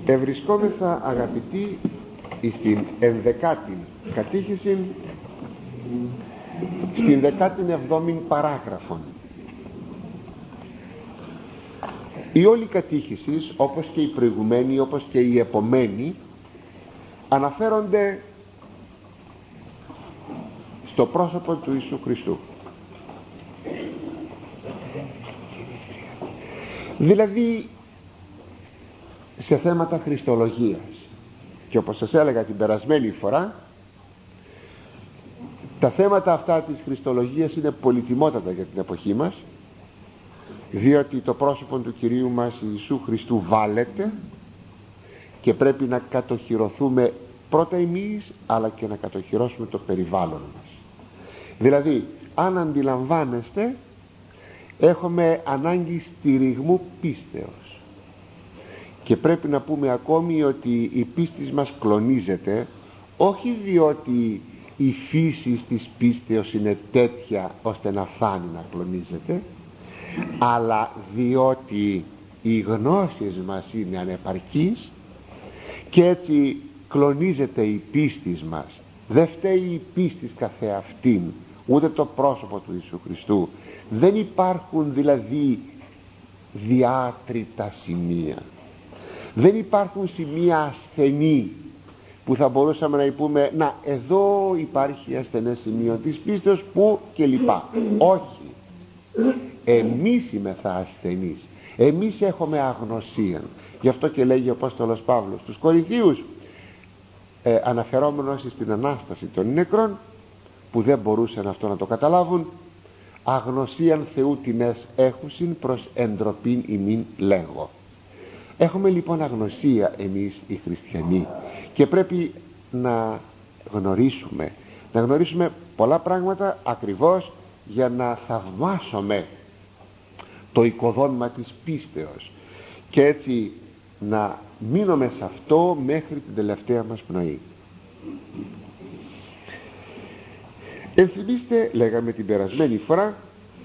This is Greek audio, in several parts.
Ευρισκόμεθα, αγαπητοί, στην 11η κατήχηση, στην 17η παράγραφον. Η όλη κατήχηση, όπως και η προηγουμένη, όπως και η επομένη, αναφέρονται στο πρόσωπο του Ιησού Χριστού. Δηλαδή σε θέματα χριστολογίας. Και όπως σας έλεγα την περασμένη φορά, τα θέματα αυτά της χριστολογίας είναι πολυτιμότατα για την εποχή μας, διότι το πρόσωπο του Κυρίου μας Ιησού Χριστού βάλεται και πρέπει να κατοχυρωθούμε πρώτα εμείς, αλλά και να κατοχυρώσουμε το περιβάλλον μας. Δηλαδή, αν αντιλαμβάνεστε, έχουμε ανάγκη στηριγμού πίστεως, και πρέπει να πούμε ακόμη ότι η πίστη μας κλονίζεται, όχι διότι η φύση της πίστεως είναι τέτοια ώστε να φάνει να κλονίζεται, αλλά διότι οι γνώσεις μας είναι ανεπαρκείς και έτσι κλονίζεται η πίστη μας. Δεν φταίει η πίστη καθεαυτήν, ούτε το πρόσωπο του Ιησού Χριστού. Δεν υπάρχουν δηλαδή διάτρητα σημεία, δεν υπάρχουν σημεία ασθενή που θα μπορούσαμε να πούμε να εδώ υπάρχει ασθενές σημείο της πίστεως που και λοιπά. Όχι, εμείς είμεθα ασθενείς, εμείς έχουμε αγνωσία. Γι' αυτό και λέγει ο Απόστολος Παύλος στους Κορινθίους, αναφερόμενος στην Ανάσταση των νεκρών, που δεν μπορούσαν αυτό να το καταλάβουν, αγνωσίαν Θεού τινές έχουσιν προς εντροπήν ημίν λέγω. Έχουμε λοιπόν αγνωσία εμείς οι χριστιανοί και πρέπει να γνωρίσουμε πολλά πράγματα ακριβώς για να θαυμάσουμε το οικοδόμημα της πίστεως και έτσι να μείνουμε σε αυτό μέχρι την τελευταία μας πνοή. Ενθυμίστε, λέγαμε την περασμένη φορά,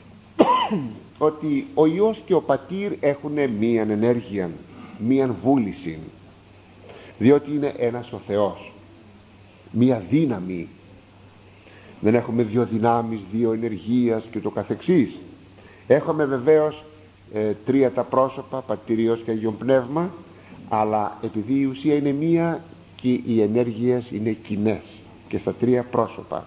ότι ο Υιός και ο Πατήρ έχουν μίαν ενέργεια, μίαν βούληση, διότι είναι ένας ο Θεός, μία δύναμη. Δεν έχουμε δύο δυνάμεις, δύο ενεργείας και το καθεξής. Έχουμε βεβαίως τρία τα πρόσωπα, Πατήρ, Υιός και Άγιον Πνεύμα, αλλά επειδή η ουσία είναι μία και οι ενέργειες είναι κοινές και στα τρία πρόσωπα.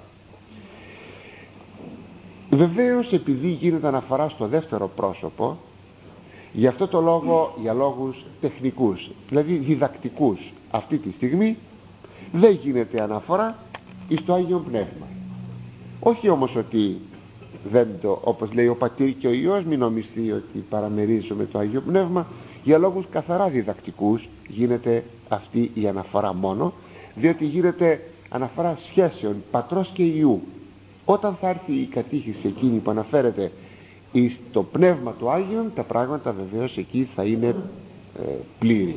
Βεβαίως επειδή γίνεται αναφορά στο δεύτερο πρόσωπο, γι' αυτό το λόγο, για λόγους τεχνικούς, δηλαδή διδακτικούς, αυτή τη στιγμή δεν γίνεται αναφορά στο Άγιον Πνεύμα. Όχι όμως ότι δεν το, όπως λέει ο Πατήρ και ο Υιός, μην νομιστεί ότι παραμερίζουμε το Άγιο Πνεύμα. Για λόγους καθαρά διδακτικούς γίνεται αυτή η αναφορά μόνο, διότι γίνεται αναφορά σχέσεων πατρός και Υιού. Όταν θα έρθει η κατήχηση εκείνη που αναφέρεται στο Πνεύμα του Άγιον, τα πράγματα βεβαίως εκεί θα είναι πλήρη.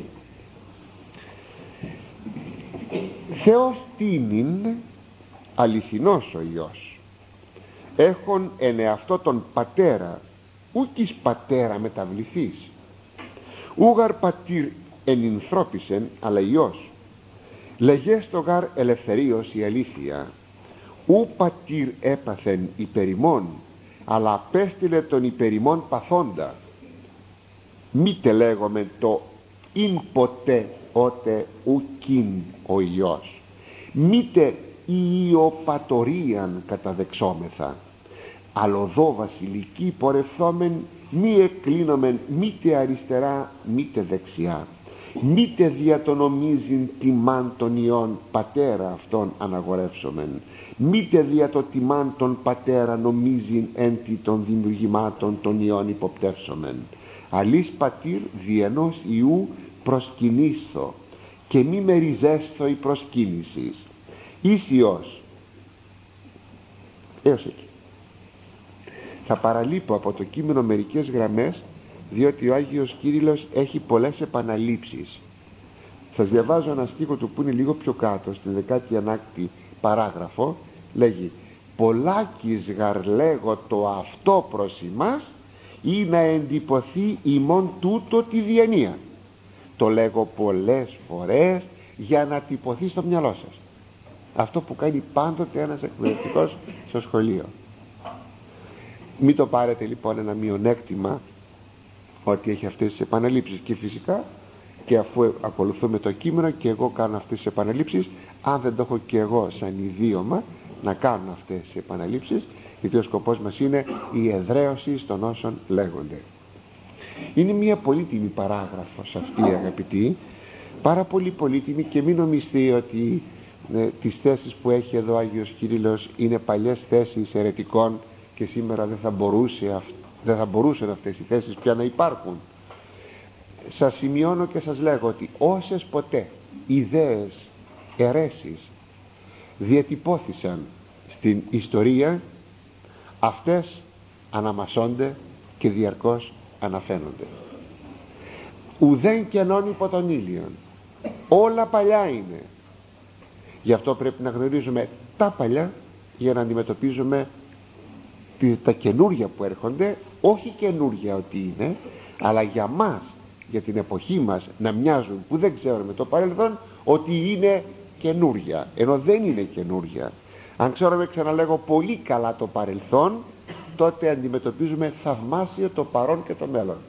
Θεός τίνην αληθινός ο Υιός, έχον εν εαυτό τον πατέρα, ούκης πατέρα μεταβληθής, ούγαρ πατήρ ενυνθρώπισεν, αλλά Υιός, λεγές το γαρ ελευθερίως η αλήθεια, ου πατήρ έπαθεν υπερημών, αλλά απέστειλε τον υπερημών παθόντα. Μήτε λέγομαι το ειν ποτέ ότε ουκίν ο Υιός, μήτε ιοπατορίαν καταδεξόμεθα, αλλοδό βασιλική πορευθόμεν, μη εκκλίνομεν μήτε αριστερά μήτε δεξιά, μήτε δια το νομίζειν τιμάν των Υιών πατέρα αυτόν αναγορεύσομεν, μήτε δια το τιμάν των πατέρα νομίζειν έντι των δημιουργημάτων των Υιών υποπτεύσομεν. Αλής πατήρ διενός Υιού προσκυνήσθω και μη μεριζέσθω η προσκύνησης. Εις Υιός. Έως εκεί. Θα παραλείπω από το κείμενο μερικές γραμμές, διότι ο Άγιος Κύριλλος έχει πολλές επαναλήψεις. Σας διαβάζω ένα στίχο του που είναι λίγο πιο κάτω, στην 19η παράγραφο. Λέγει: «Πολλάκις γαρ λέγω το αυτό προς ημάς, ή να εντυπωθεί ημών τούτο τη διανία». Το λέγω πολλές φορές για να τυπωθεί στο μυαλό σας. Αυτό που κάνει πάντοτε ένας εκπαιδευτικός στο σχολείο. Μην το πάρετε λοιπόν ένα μειονέκτημα ότι έχει αυτές τις επαναλήψεις, και φυσικά και αφού ακολουθούμε το κείμενο και εγώ κάνω αυτές τις επαναλήψεις, αν δεν το έχω και εγώ σαν ιδίωμα να κάνω αυτές τις επαναλήψεις, γιατί ο σκοπός μας είναι η εδραίωση των όσων λέγονται. Είναι μια πολύτιμη παράγραφος αυτή, αγαπητοί, πάρα πολύ πολύτιμη, και μην νομιστεί ότι τις θέσεις που έχει εδώ ο Άγιος Κύριλλος είναι παλιές θέσεις αιρετικών και σήμερα δεν θα μπορούσαν αυτές οι θέσεις πια να υπάρχουν. Σας σημειώνω και σας λέγω ότι όσες ποτέ ιδέες αιρέσεις διατυπώθησαν στην ιστορία, αυτές αναμασώνται και διαρκώς αναφαίνονται. Ουδέν κενών υπό τον ήλιον, όλα παλιά είναι. Γι' αυτό πρέπει να γνωρίζουμε τα παλιά για να αντιμετωπίζουμε τα καινούργια που έρχονται, όχι καινούργια ότι είναι, αλλά για μας, για την εποχή μας, να μοιάζουν, που δεν ξέρουμε το παρελθόν, ότι είναι καινούργια, ενώ δεν είναι καινούργια. Αν ξέρουμε, ξαναλέγω, πολύ καλά το παρελθόν, τότε αντιμετωπίζουμε θαυμάσιο το παρόν και το μέλλον.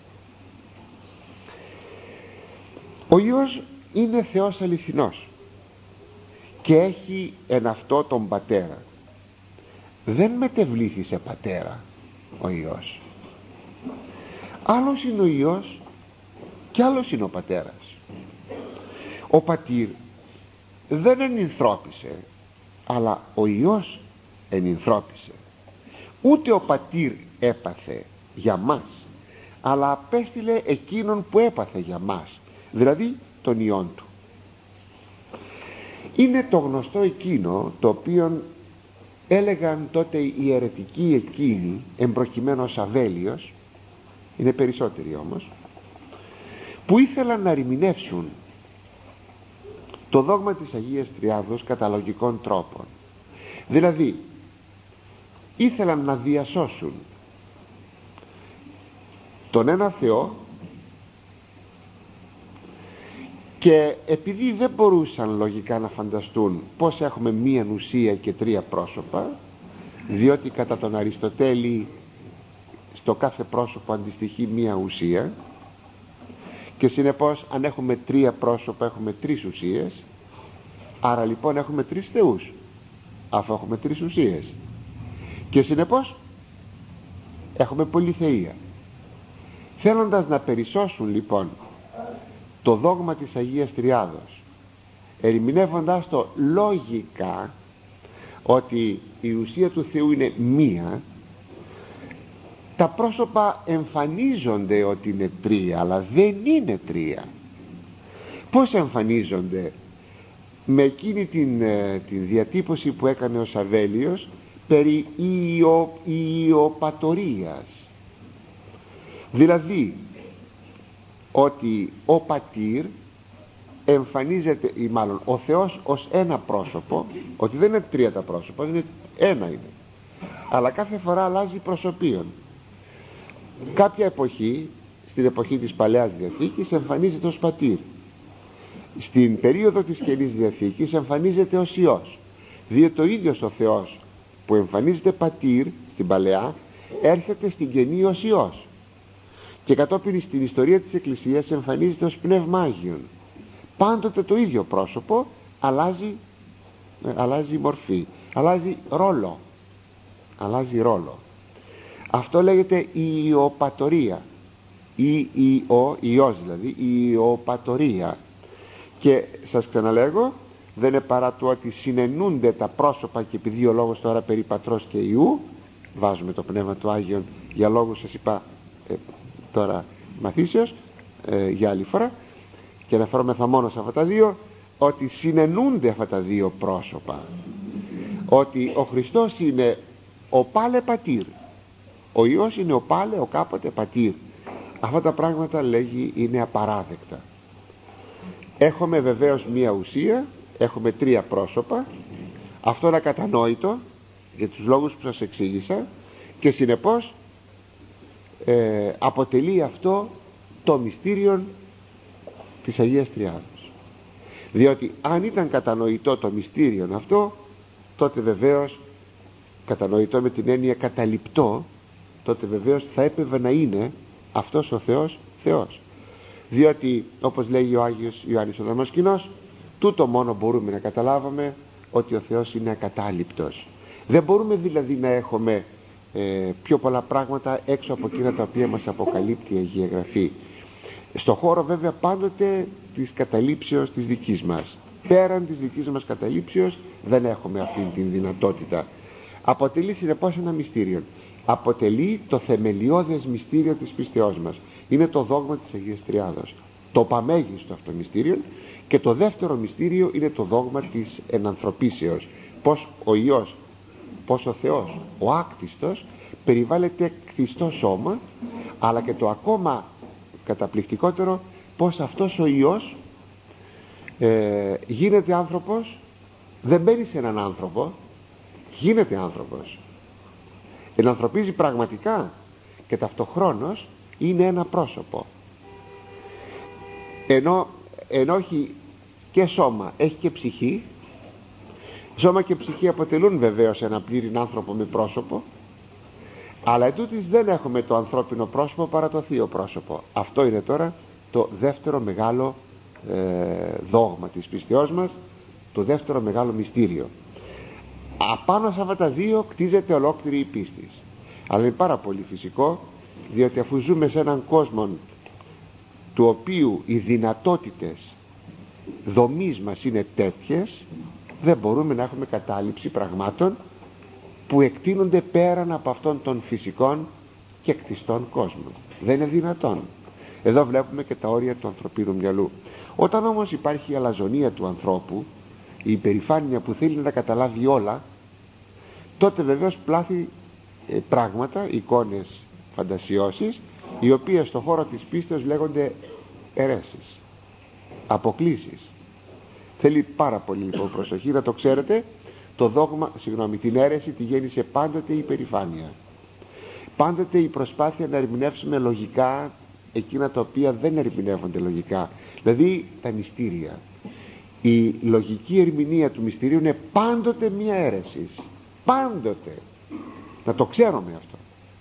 Ο Υιός είναι Θεός αληθινός και έχει εν αυτό τον Πατέρα. Δεν μετεβλήθη σε πατέρα ο Υιός. Άλλος είναι ο Υιός και άλλος είναι ο Πατέρας. Ο Πατήρ δεν ενυνθρώπισε, αλλά ο Υιός ενυνθρώπισε. Ούτε ο Πατήρ έπαθε για μας, αλλά απέστειλε εκείνον που έπαθε για μας, δηλαδή τον Υιόν του. Είναι το γνωστό εκείνο το οποίο έλεγαν τότε οι αιρετικοί εκείνοι, εμπροκειμένου ο Σαβέλιος, είναι περισσότεροι όμως, που ήθελαν να ερμηνεύσουν το δόγμα της Αγίας Τριάδος κατά λογικών τρόπων. Δηλαδή ήθελαν να διασώσουν τον ένα Θεό, και επειδή δεν μπορούσαν λογικά να φανταστούν πως έχουμε μία ουσία και τρία πρόσωπα, διότι κατά τον Αριστοτέλη στο κάθε πρόσωπο αντιστοιχεί μία ουσία, και συνεπώς αν έχουμε τρία πρόσωπα έχουμε τρεις ουσίες, άρα λοιπόν έχουμε τρεις θεούς αφού έχουμε τρεις ουσίες, και συνεπώς έχουμε πολυθεΐα. Θέλοντας να περισσώσουν λοιπόν το δόγμα της Αγίας Τριάδος, ερμηνεύοντας το λογικά ότι η ουσία του Θεού είναι μία, τα πρόσωπα εμφανίζονται ότι είναι τρία, αλλά δεν είναι τρία. Πώς εμφανίζονται? Με εκείνη την διατύπωση που έκανε ο Σαβέλιος περί ιοπατορίας, δηλαδή ότι ο Πατήρ εμφανίζεται, ή μάλλον ο Θεός ως ένα πρόσωπο, ότι δεν είναι τρία τα πρόσωπα, είναι ένα είναι, αλλά κάθε φορά αλλάζει προσωπίον. Κάποια εποχή, στην εποχή της Παλαιάς Διαθήκης, εμφανίζεται ως Πατήρ. Στην περίοδο της Καινής Διαθήκης εμφανίζεται ως Υιός, διότι το ίδιος ο Θεός που εμφανίζεται Πατήρ στην Παλαιά έρχεται στην Καινή ως Υιός, και κατόπιν στην ιστορία της Εκκλησίας εμφανίζεται ως Πνεύμα Άγιον. Πάντοτε το ίδιο πρόσωπο, αλλάζει μορφή, αλλάζει ρόλο. Αυτό λέγεται η ιοπατορία, Υιός δηλαδή, η ιοπατορία. Και σας ξαναλέγω, δεν είναι παρά το ότι συνενούνται τα πρόσωπα, και επειδή ο λόγος τώρα περί Πατρός και Υιού, βάζουμε το Πνεύμα του Άγιον για λόγους, σας είπα τώρα μαθήσεως, για άλλη φορά, και αναφερόμεθα μόνο σε αυτά τα δύο, ότι συνενούνται αυτά τα δύο πρόσωπα, ότι ο Χριστός είναι ο πάλε Πατήρ, ο Υιός είναι ο πάλε ο κάποτε Πατήρ. Αυτά τα πράγματα, λέγει, είναι απαράδεκτα. Έχουμε βεβαίως μία ουσία, έχουμε τρία πρόσωπα, αυτό είναι ακατανόητο για τους λόγους που σας εξήγησα, και συνεπώς αποτελεί αυτό το μυστήριο της Αγίας Τριάδος. Διότι αν ήταν κατανοητό το μυστήριο αυτό, τότε βεβαίως, κατανοητό με την έννοια καταληπτό, τότε βεβαίως θα έπρεπε να είναι αυτός ο Θεός Θεός. Διότι όπως λέει ο Άγιος Ιωάννης ο Δαμασκηνός, τούτο μόνο μπορούμε να καταλάβουμε, ότι ο Θεός είναι ακατάληπτος. Δεν μπορούμε δηλαδή να έχουμε πιο πολλά πράγματα έξω από εκείνα τα οποία μας αποκαλύπτει η Αγία Γραφή, στο χώρο βέβαια πάντοτε της καταλήψεως της δικής μας. Πέραν της δικής μας καταλήψεως δεν έχουμε αυτή την δυνατότητα. Αποτελεί συνεπώς ένα μυστήριο, αποτελεί το θεμελιώδες μυστήριο της πίστεώς μας. Είναι το δόγμα της Αγίας Τριάδος, το παμέγιστο αυτό μυστήριο. Και το δεύτερο μυστήριο είναι το δόγμα της ενανθρωπίσεως, πως ο Υιός, πως ο Θεός, ο άκτιστος, περιβάλλεται κτιστό σώμα, αλλά και το ακόμα καταπληκτικότερο, πως αυτός ο Υιός γίνεται άνθρωπος, δεν μπαίνει σε έναν άνθρωπο, γίνεται άνθρωπος, ενανθρωπίζει πραγματικά και ταυτοχρόνως είναι ένα πρόσωπο, ενώ έχει και σώμα, έχει και ψυχή. Σώμα και ψυχή αποτελούν βεβαίως ένα πλήρη άνθρωπο με πρόσωπο, αλλά ετούτοις δεν έχουμε το ανθρώπινο πρόσωπο παρά το θείο πρόσωπο. Αυτό είναι τώρα το δεύτερο μεγάλο δόγμα της πίστεώς μας, το δεύτερο μεγάλο μυστήριο. Απάνω σε αυτά τα δύο κτίζεται ολόκληρη η πίστη. Αλλά είναι πάρα πολύ φυσικό, διότι αφού ζούμε σε έναν κόσμο του οποίου οι δυνατότητες δομής μας είναι τέτοιες, δεν μπορούμε να έχουμε κατάληψη πραγμάτων που εκτείνονται πέραν από αυτών των φυσικών και κτιστών κόσμων. Δεν είναι δυνατόν. Εδώ βλέπουμε και τα όρια του ανθρωπίνου μυαλού. Όταν όμως υπάρχει η αλαζονία του ανθρώπου, η υπερηφάνεια που θέλει να τα καταλάβει όλα, τότε βεβαίως πλάθει πράγματα, εικόνες, φαντασιώσεις, οι οποίες στον χώρο της πίστεως λέγονται αιρέσεις, αποκλίσεις. Θέλει πάρα πολύ λοιπόν προσοχή, να το ξέρετε. Το δόγμα, την αίρεση τη γέννησε πάντοτε η υπερηφάνεια, πάντοτε η προσπάθεια να ερμηνεύσουμε λογικά εκείνα τα οποία δεν ερμηνεύονται λογικά, δηλαδή τα μυστήρια. Η λογική ερμηνεία του μυστηρίου είναι πάντοτε μία αίρεση, πάντοτε, να το ξέρουμε αυτό.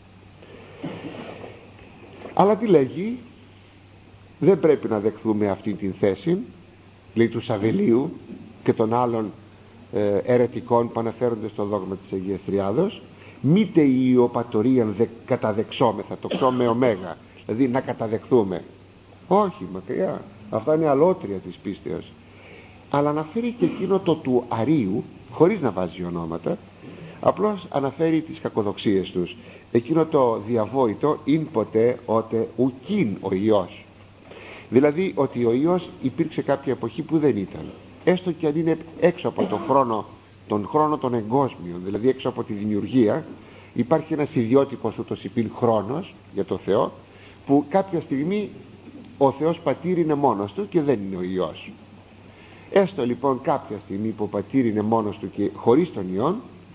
Αλλά τι λέγει? Δεν πρέπει να δεχθούμε αυτή την θέση, λέει, του Σαβελίου και των άλλων αιρετικών που αναφέρονται στο δόγμα της Αγίας Τριάδος. Μήτε η ιοπατορίαν καταδεξόμεθα, το ξώ με ωμέγα, δηλαδή να καταδεχθούμε. Όχι, μακριά, αυτά είναι αλότρια της πίστεως. Αλλά αναφέρει και εκείνο το του Αρίου, χωρίς να βάζει ονόματα, απλώς αναφέρει τις κακοδοξίες τους. Εκείνο το διαβόητο «ειν ποτέ ότε ουκίν ο Υιός». Δηλαδή ότι ο Υιός υπήρξε κάποια εποχή που δεν ήταν, έστω και αν είναι έξω από τον χρόνο των εγκόσμιων, δηλαδή έξω από τη δημιουργία. Υπάρχει ένας ιδιώτικος ούτως υπήν χρόνος για το Θεό, που κάποια στιγμή ο Θεός Πατήρ είναι μόνος του και δεν είναι ο Υιός. Έστω λοιπόν κάποια στιγμή που ο Πατήρ είναι μόνος του και χωρίς τον Υιόν,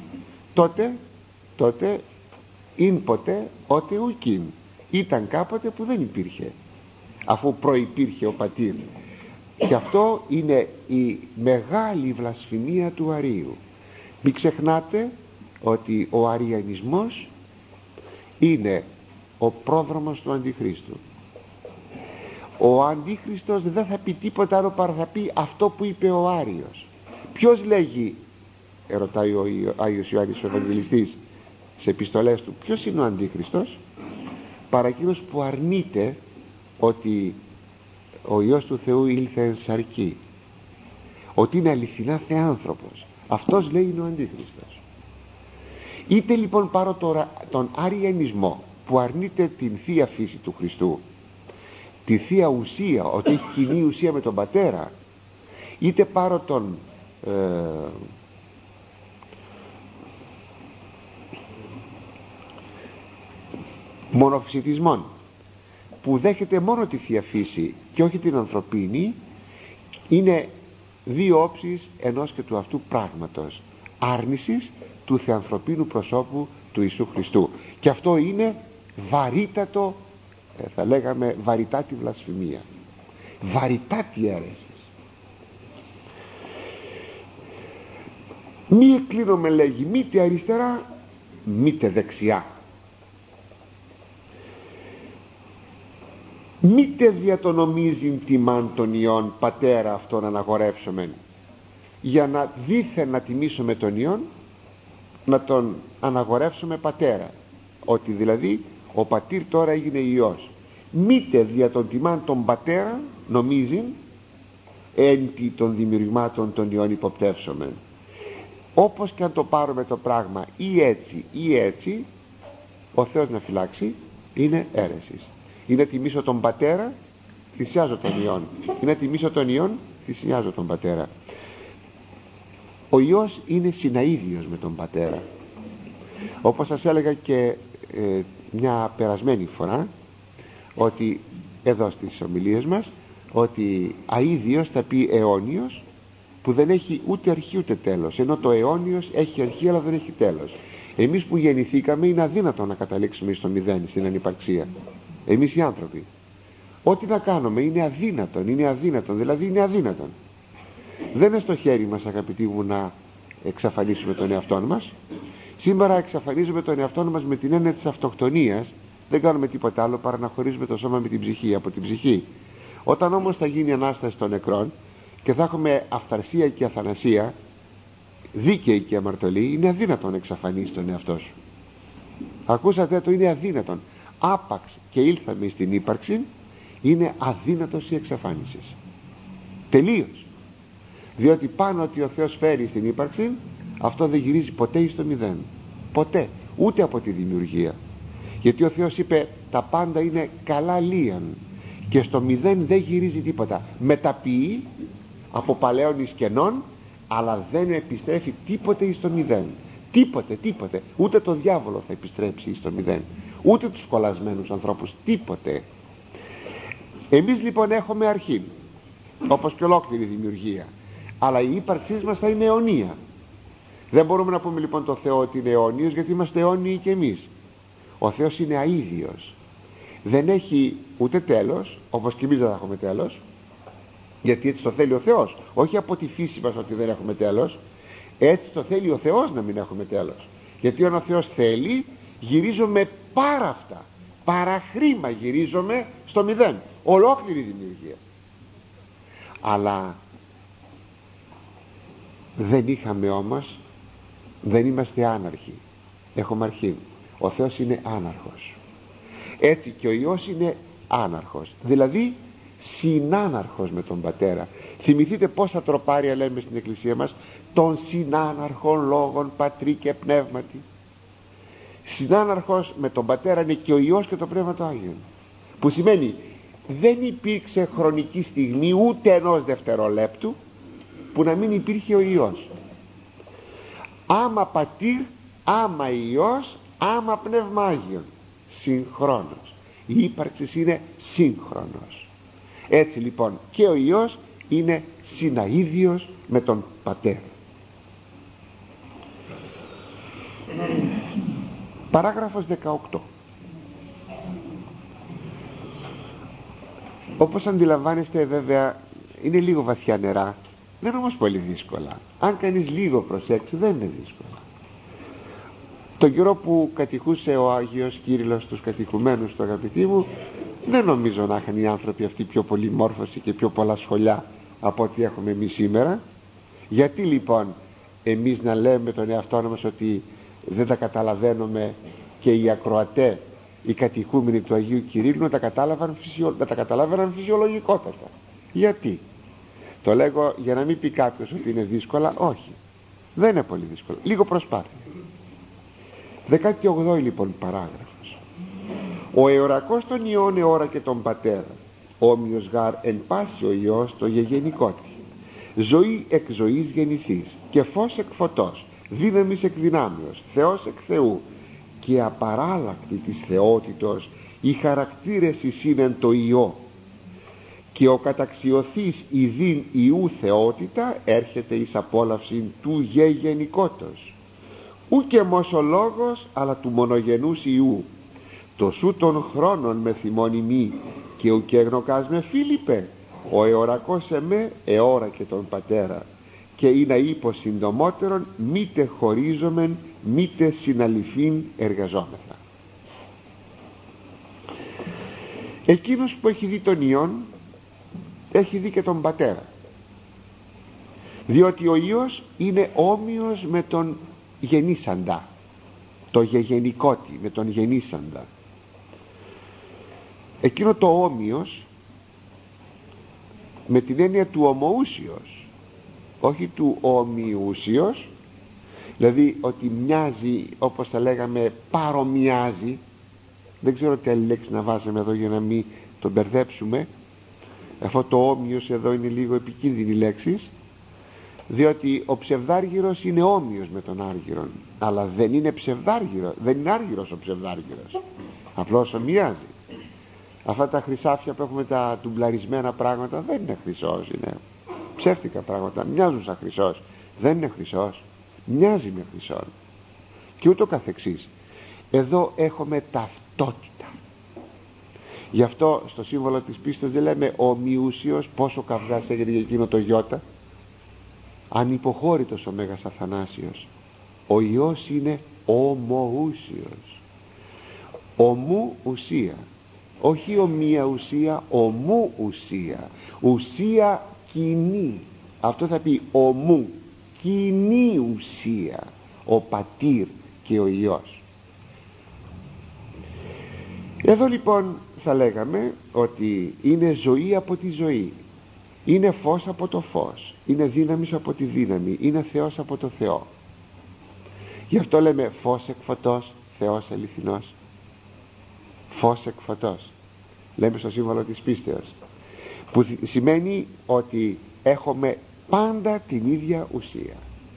τότε ειν ποτέ ότε ουκίν, ήταν κάποτε που δεν υπήρχε, αφού προϋπήρχε ο Πατήρ. Και αυτό είναι η μεγάλη βλασφημία του Αρίου. Μην ξεχνάτε ότι ο αριανισμός είναι ο πρόδρομος του Αντιχρίστου. Ο Αντίχριστος δεν θα πει τίποτα άλλο παρά θα πει αυτό που είπε ο Άριος. Ποιος λέγει, ρωτάει ο Άγιος Ιωάννης ο Ευαγγελιστής σε επιστολές του, ποιος είναι ο Αντίχριστος? Παρά εκείνος που αρνείται ότι ο Υιός του Θεού ήλθε εν σαρκή, ότι είναι αληθινά θεάνθρωπος. Αυτός λέει είναι ο Αντίχριστος. Είτε λοιπόν πάρω τώρα τον αριανισμό που αρνείται την θεία φύση του Χριστού, τη θεία ουσία, ότι έχει κοινή ουσία με τον Πατέρα, είτε πάρω τον μονοφυσιτισμόν που δέχεται μόνο τη θεία φύση και όχι την ανθρωπίνη, είναι δύο όψεις ενός και του αυτού πράγματος, άρνησης του θεανθρωπίνου προσώπου του Ιησού Χριστού. Και αυτό είναι βαρύτατο, θα λέγαμε βαρυτάτη βλασφημία. βαρυτάτη αίρεση. Μη εκκλίνομαι, λέγει, μήτε αριστερά μήτε δεξιά, μήτε δια το νομίζειν τιμάν των ιών πατέρα αυτόν αναγορεύσομεν, για να δήθεν να τιμήσουμε τον ιών, να τον αναγορεύσουμε πατέρα, ότι δηλαδή ο πατήρ τώρα έγινε ιός. Μήτε δια τον τιμάν τον πατέρα νομίζειν έντι των δημιουργημάτων των ιών υποπτεύσομεν. Όπως και αν το πάρουμε το πράγμα ή έτσι, ο Θεός να φυλάξει, είναι αίρεσης. Ή να τιμήσω τον πατέρα, θυσιάζω τον ιόν. Ή να τιμήσω τον ιόν, θυσιάζω τον πατέρα. Ο Υιός είναι συναίδιος με τον πατέρα. Όπως σας έλεγα και μια περασμένη φορά, ότι εδώ στις ομιλίες μας, ότι αίδιος θα πει αιώνιος, που δεν έχει ούτε αρχή ούτε τέλος, ενώ το αιώνιος έχει αρχή αλλά δεν έχει τέλος. Εμείς που γεννηθήκαμε είναι αδύνατο να καταλήξουμε στο μηδέν, στην ανυπαρξία. Εμείς οι άνθρωποι, ό,τι να κάνουμε είναι αδύνατον, δηλαδή είναι αδύνατον. Δεν είναι στο χέρι μας, αγαπητοί μου, να εξαφανίσουμε τον εαυτό μας. Σήμερα εξαφανίζουμε τον εαυτό μας με την έννοια της αυτοκτονίας. Δεν κάνουμε τίποτα άλλο παρά να χωρίζουμε το σώμα με την ψυχή, από την ψυχή. Όταν όμως θα γίνει Ανάσταση των νεκρών και θα έχουμε αυθαρσία και αθανασία, δίκαιη και αμαρτωλή, είναι αδύνατον να εξαφανίσει τον εαυτό σου. Ακούσατε το, είναι αδύνατον. Άπαξ και ήλθαμε στην ύπαρξη, είναι αδύνατος η εξαφάνιση. Τελείως. Διότι πάνω ότι ο Θεός φέρει στην ύπαρξη, αυτό δεν γυρίζει ποτέ στο μηδέν. Ποτέ. Ούτε από τη δημιουργία. Γιατί ο Θεός είπε τα πάντα είναι καλά λίαν, και στο μηδέν δεν γυρίζει τίποτα. Μεταποιεί από παλαιών εις κενών, αλλά δεν επιστρέφει τίποτε στο μηδέν. Τίποτε. Ούτε το διάβολο θα επιστρέψει στο μηδέν, ούτε τους κολλασμένους ανθρώπους, τίποτε. Εμείς λοιπόν έχουμε αρχή, όπως και ολόκληρη δημιουργία, αλλά η ύπαρξή μας θα είναι αιωνία. Δεν μπορούμε να πούμε λοιπόν το Θεό ότι είναι αιώνιος, γιατί είμαστε αιώνιοι και εμείς. Ο Θεός είναι αίδιος, δεν έχει ούτε τέλος, όπως και εμείς δεν θα έχουμε τέλος, γιατί έτσι το θέλει ο Θεός. Όχι από τη φύση μας ότι δεν έχουμε τέλος, έτσι το θέλει ο Θεός να μην έχουμε τέλος. Γιατί αν ο Θεός θέλει, γυρίζουμε πάρα αυτά, παραχρήμα γυρίζουμε στο μηδέν, ολόκληρη δημιουργία. Αλλά δεν είχαμε όμως, δεν είμαστε άναρχοι, έχουμε αρχή. Ο Θεός είναι άναρχος. Έτσι και ο Υιός είναι άναρχος, δηλαδή συνάναρχος με τον Πατέρα. Θυμηθείτε πόσα τροπάρια λέμε στην εκκλησία μας, των συνάναρχων λόγων Πατρί και Πνεύματι. Συνάναρχος με τον Πατέρα είναι και ο Υιός και το Πνεύμα του Άγιον, που σημαίνει δεν υπήρξε χρονική στιγμή ούτε ενός δευτερολέπτου που να μην υπήρχε ο Υιός. Άμα Πατήρ, άμα Υιός, άμα Πνεύμα Άγιον, συγχρόνως. Η ύπαρξη είναι σύγχρονος. Έτσι λοιπόν και ο Υιός είναι συναίδιος με τον Πατέρα. Παράγραφος 18. Όπως αντιλαμβάνεστε, βέβαια είναι λίγο βαθιά νερά, δεν είναι όμως πολύ δύσκολα. Αν κανείς λίγο προσέξει, δεν είναι δύσκολα. Τον καιρό που κατοικούσε ο Άγιος Κύριλλος τους κατοικουμένους του, αγαπητοί μου, δεν νομίζω να είχαν οι άνθρωποι αυτοί πιο πολύ μόρφωση και πιο πολλά σχολιά από ό,τι έχουμε εμείς σήμερα. Γιατί λοιπόν εμείς να λέμε τον εαυτό μας ότι δεν τα καταλαβαίνουμε, και οι ακροατές, οι κατοικούμενοι του Αγίου Κυρίλλου να τα καταλάβαιναν φυσιολογικότατα? Γιατί? Το λέγω για να μην πει κάποιος ότι είναι δύσκολα. Όχι, δεν είναι πολύ δύσκολο, λίγο προσπάθεια. 18η λοιπόν παράγραφος. Ο εωρακός των Υιών εώρα και τον Πατέρα, όμοιος γάρ εν πάση ο Υιός το γεγενικότη, ζωή εκ ζωής γεννηθής και φως εκ φωτός, δύναμης εκ δυνάμεως, Θεός εκ Θεού, και απαράλλακτη της θεότητος οι χαρακτήρες εισήνεν το Υιό, και ο καταξιωθής ιδίν Υιού θεότητα έρχεται εις απόλαυση του γεγενικότος, ου και μος ο λόγος αλλά του μονογενούς Υιού, το σου των χρόνων με θυμώνει μη, και ου και γνωκάς με Φίλιππε, ο εωρακός εμέ εώρα και τον πατέρα, και είναι ύπο συντομότερον μήτε χωρίζομεν μήτε συναλυφήν εργαζόμεθα. Εκείνος που έχει δει τον Υιόν έχει δει και τον πατέρα, διότι ο Υιός είναι όμοιος με τον γεννήσαντα, το γεγενικότη, με τον γεννήσαντα. Εκείνο το όμοιος με την έννοια του ομοούσιος, όχι του ομοιούσιος, δηλαδή ότι μοιάζει, όπως θα λέγαμε παρομοιάζει. Δεν ξέρω τι άλλη λέξη να βάζουμε εδώ για να μην τον μπερδέψουμε. Αυτό το όμοιος εδώ είναι λίγο επικίνδυνη λέξη, διότι ο ψευδάργυρος είναι όμοιος με τον άργυρον, αλλά δεν είναι ψευδάργυρο, δεν είναι άργυρος ο ψευδάργυρος, απλώς ομοιάζει. Αυτά τα χρυσάφια που έχουμε, τα τουμπλαρισμένα πράγματα, δεν είναι χρυσός, είναι ψεύτικα πράγματα, μοιάζουν σαν χρυσός, δεν είναι χρυσός, μοιάζει με χρυσόν, και ούτω καθεξής. Εδώ έχουμε ταυτότητα. Γι' αυτό στο σύμβολο της πίστης δεν λέμε ομοιούσιος, πόσο καυγάς έγινε για εκείνο το γιώτα, ανυποχώρητος ο Μέγας Αθανάσιος. Ο Υιός είναι ομοούσιος, ομού ουσία, όχι ομοία ουσία, ομού ουσία, ουσία κοινή. Αυτό θα πει ομού, κοινή ουσία, ο πατήρ και ο Υιός. Εδώ λοιπόν θα λέγαμε ότι είναι ζωή από τη ζωή, είναι φως από το φως, είναι δύναμη από τη δύναμη, είναι Θεός από το Θεό. Γι' αυτό λέμε φως εκ φωτός, Θεός αληθινός. Φως εκ φωτός λέμε στο σύμβολο της πίστεως, που σημαίνει ότι έχουμε πάντα την ίδια ουσία.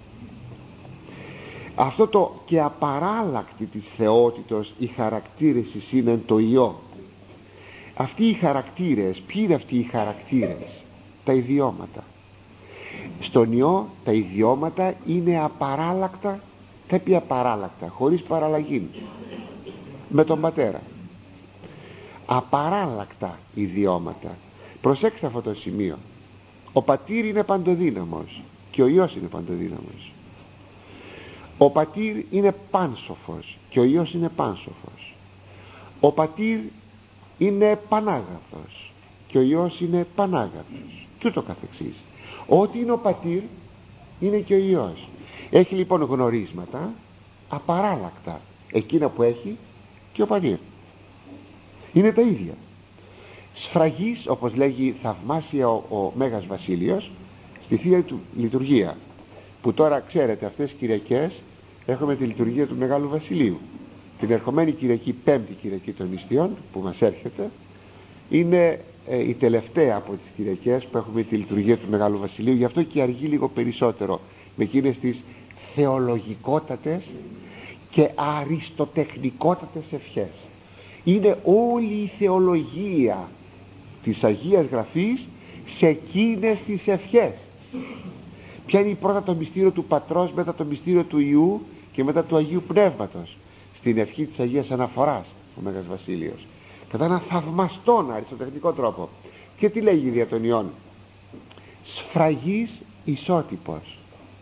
Αυτό το και απαράλλακτη της θεότητος οι χαρακτήρες είναι το Υιό. Αυτοί οι χαρακτήρες, ποιοι είναι αυτοί οι χαρακτήρες? Τα ιδιώματα. Στον Υιό τα ιδιώματα είναι απαράλλακτα. Θα πει απαράλλακτα, χωρίς παραλλαγή με τον Πατέρα. Απαράλλακτα ιδιώματα. Προσέξτε αυτό το σημείο. Ο Πατήρ είναι παντοδύναμος και ο Υιός είναι παντοδύναμος. Ο Πατήρ είναι πάνσοφος και ο Υιός είναι πάνσοφος. Ο Πατήρ είναι πανάγαθος και ο Υιός είναι πανάγαθος, και ούτω καθεξής. Ό,τι είναι ο Πατήρ είναι και ο Υιός. Έχει λοιπόν γνωρίσματα απαράλλακτα, εκείνα που έχει και ο Πατήρ. Είναι τα ίδια. Σφραγής, όπως λέγει θαυμάσια ο Μέγας Βασίλειος στη Θεία του Λειτουργία, που τώρα ξέρετε αυτές τις Κυριακές έχουμε τη λειτουργία του Μεγάλου Βασιλείου. Την ερχομένη Κυριακή, Πέμπτη Κυριακή των Νηστείων που μας έρχεται, είναι η τελευταία από τις Κυριακές που έχουμε τη λειτουργία του Μεγάλου Βασιλείου. Γι' αυτό και αργεί λίγο περισσότερο με εκείνες τις θεολογικότατες και αριστοτεχνικότατες ευχές. Είναι όλη η θεολογία της Αγίας Γραφής σε εκείνες τις ευχές. Πιάνει πρώτα το μυστήριο του Πατρός, μετά το μυστήριο του Υιού και μετά του Αγίου Πνεύματος στην ευχή της Αγίας Αναφοράς ο Μέγας Βασίλειος, κατά έναν θαυμαστόν αριστοτεχνικό τρόπο. Και τι λέγει δια των Υιών? Σφραγής ισότυπος,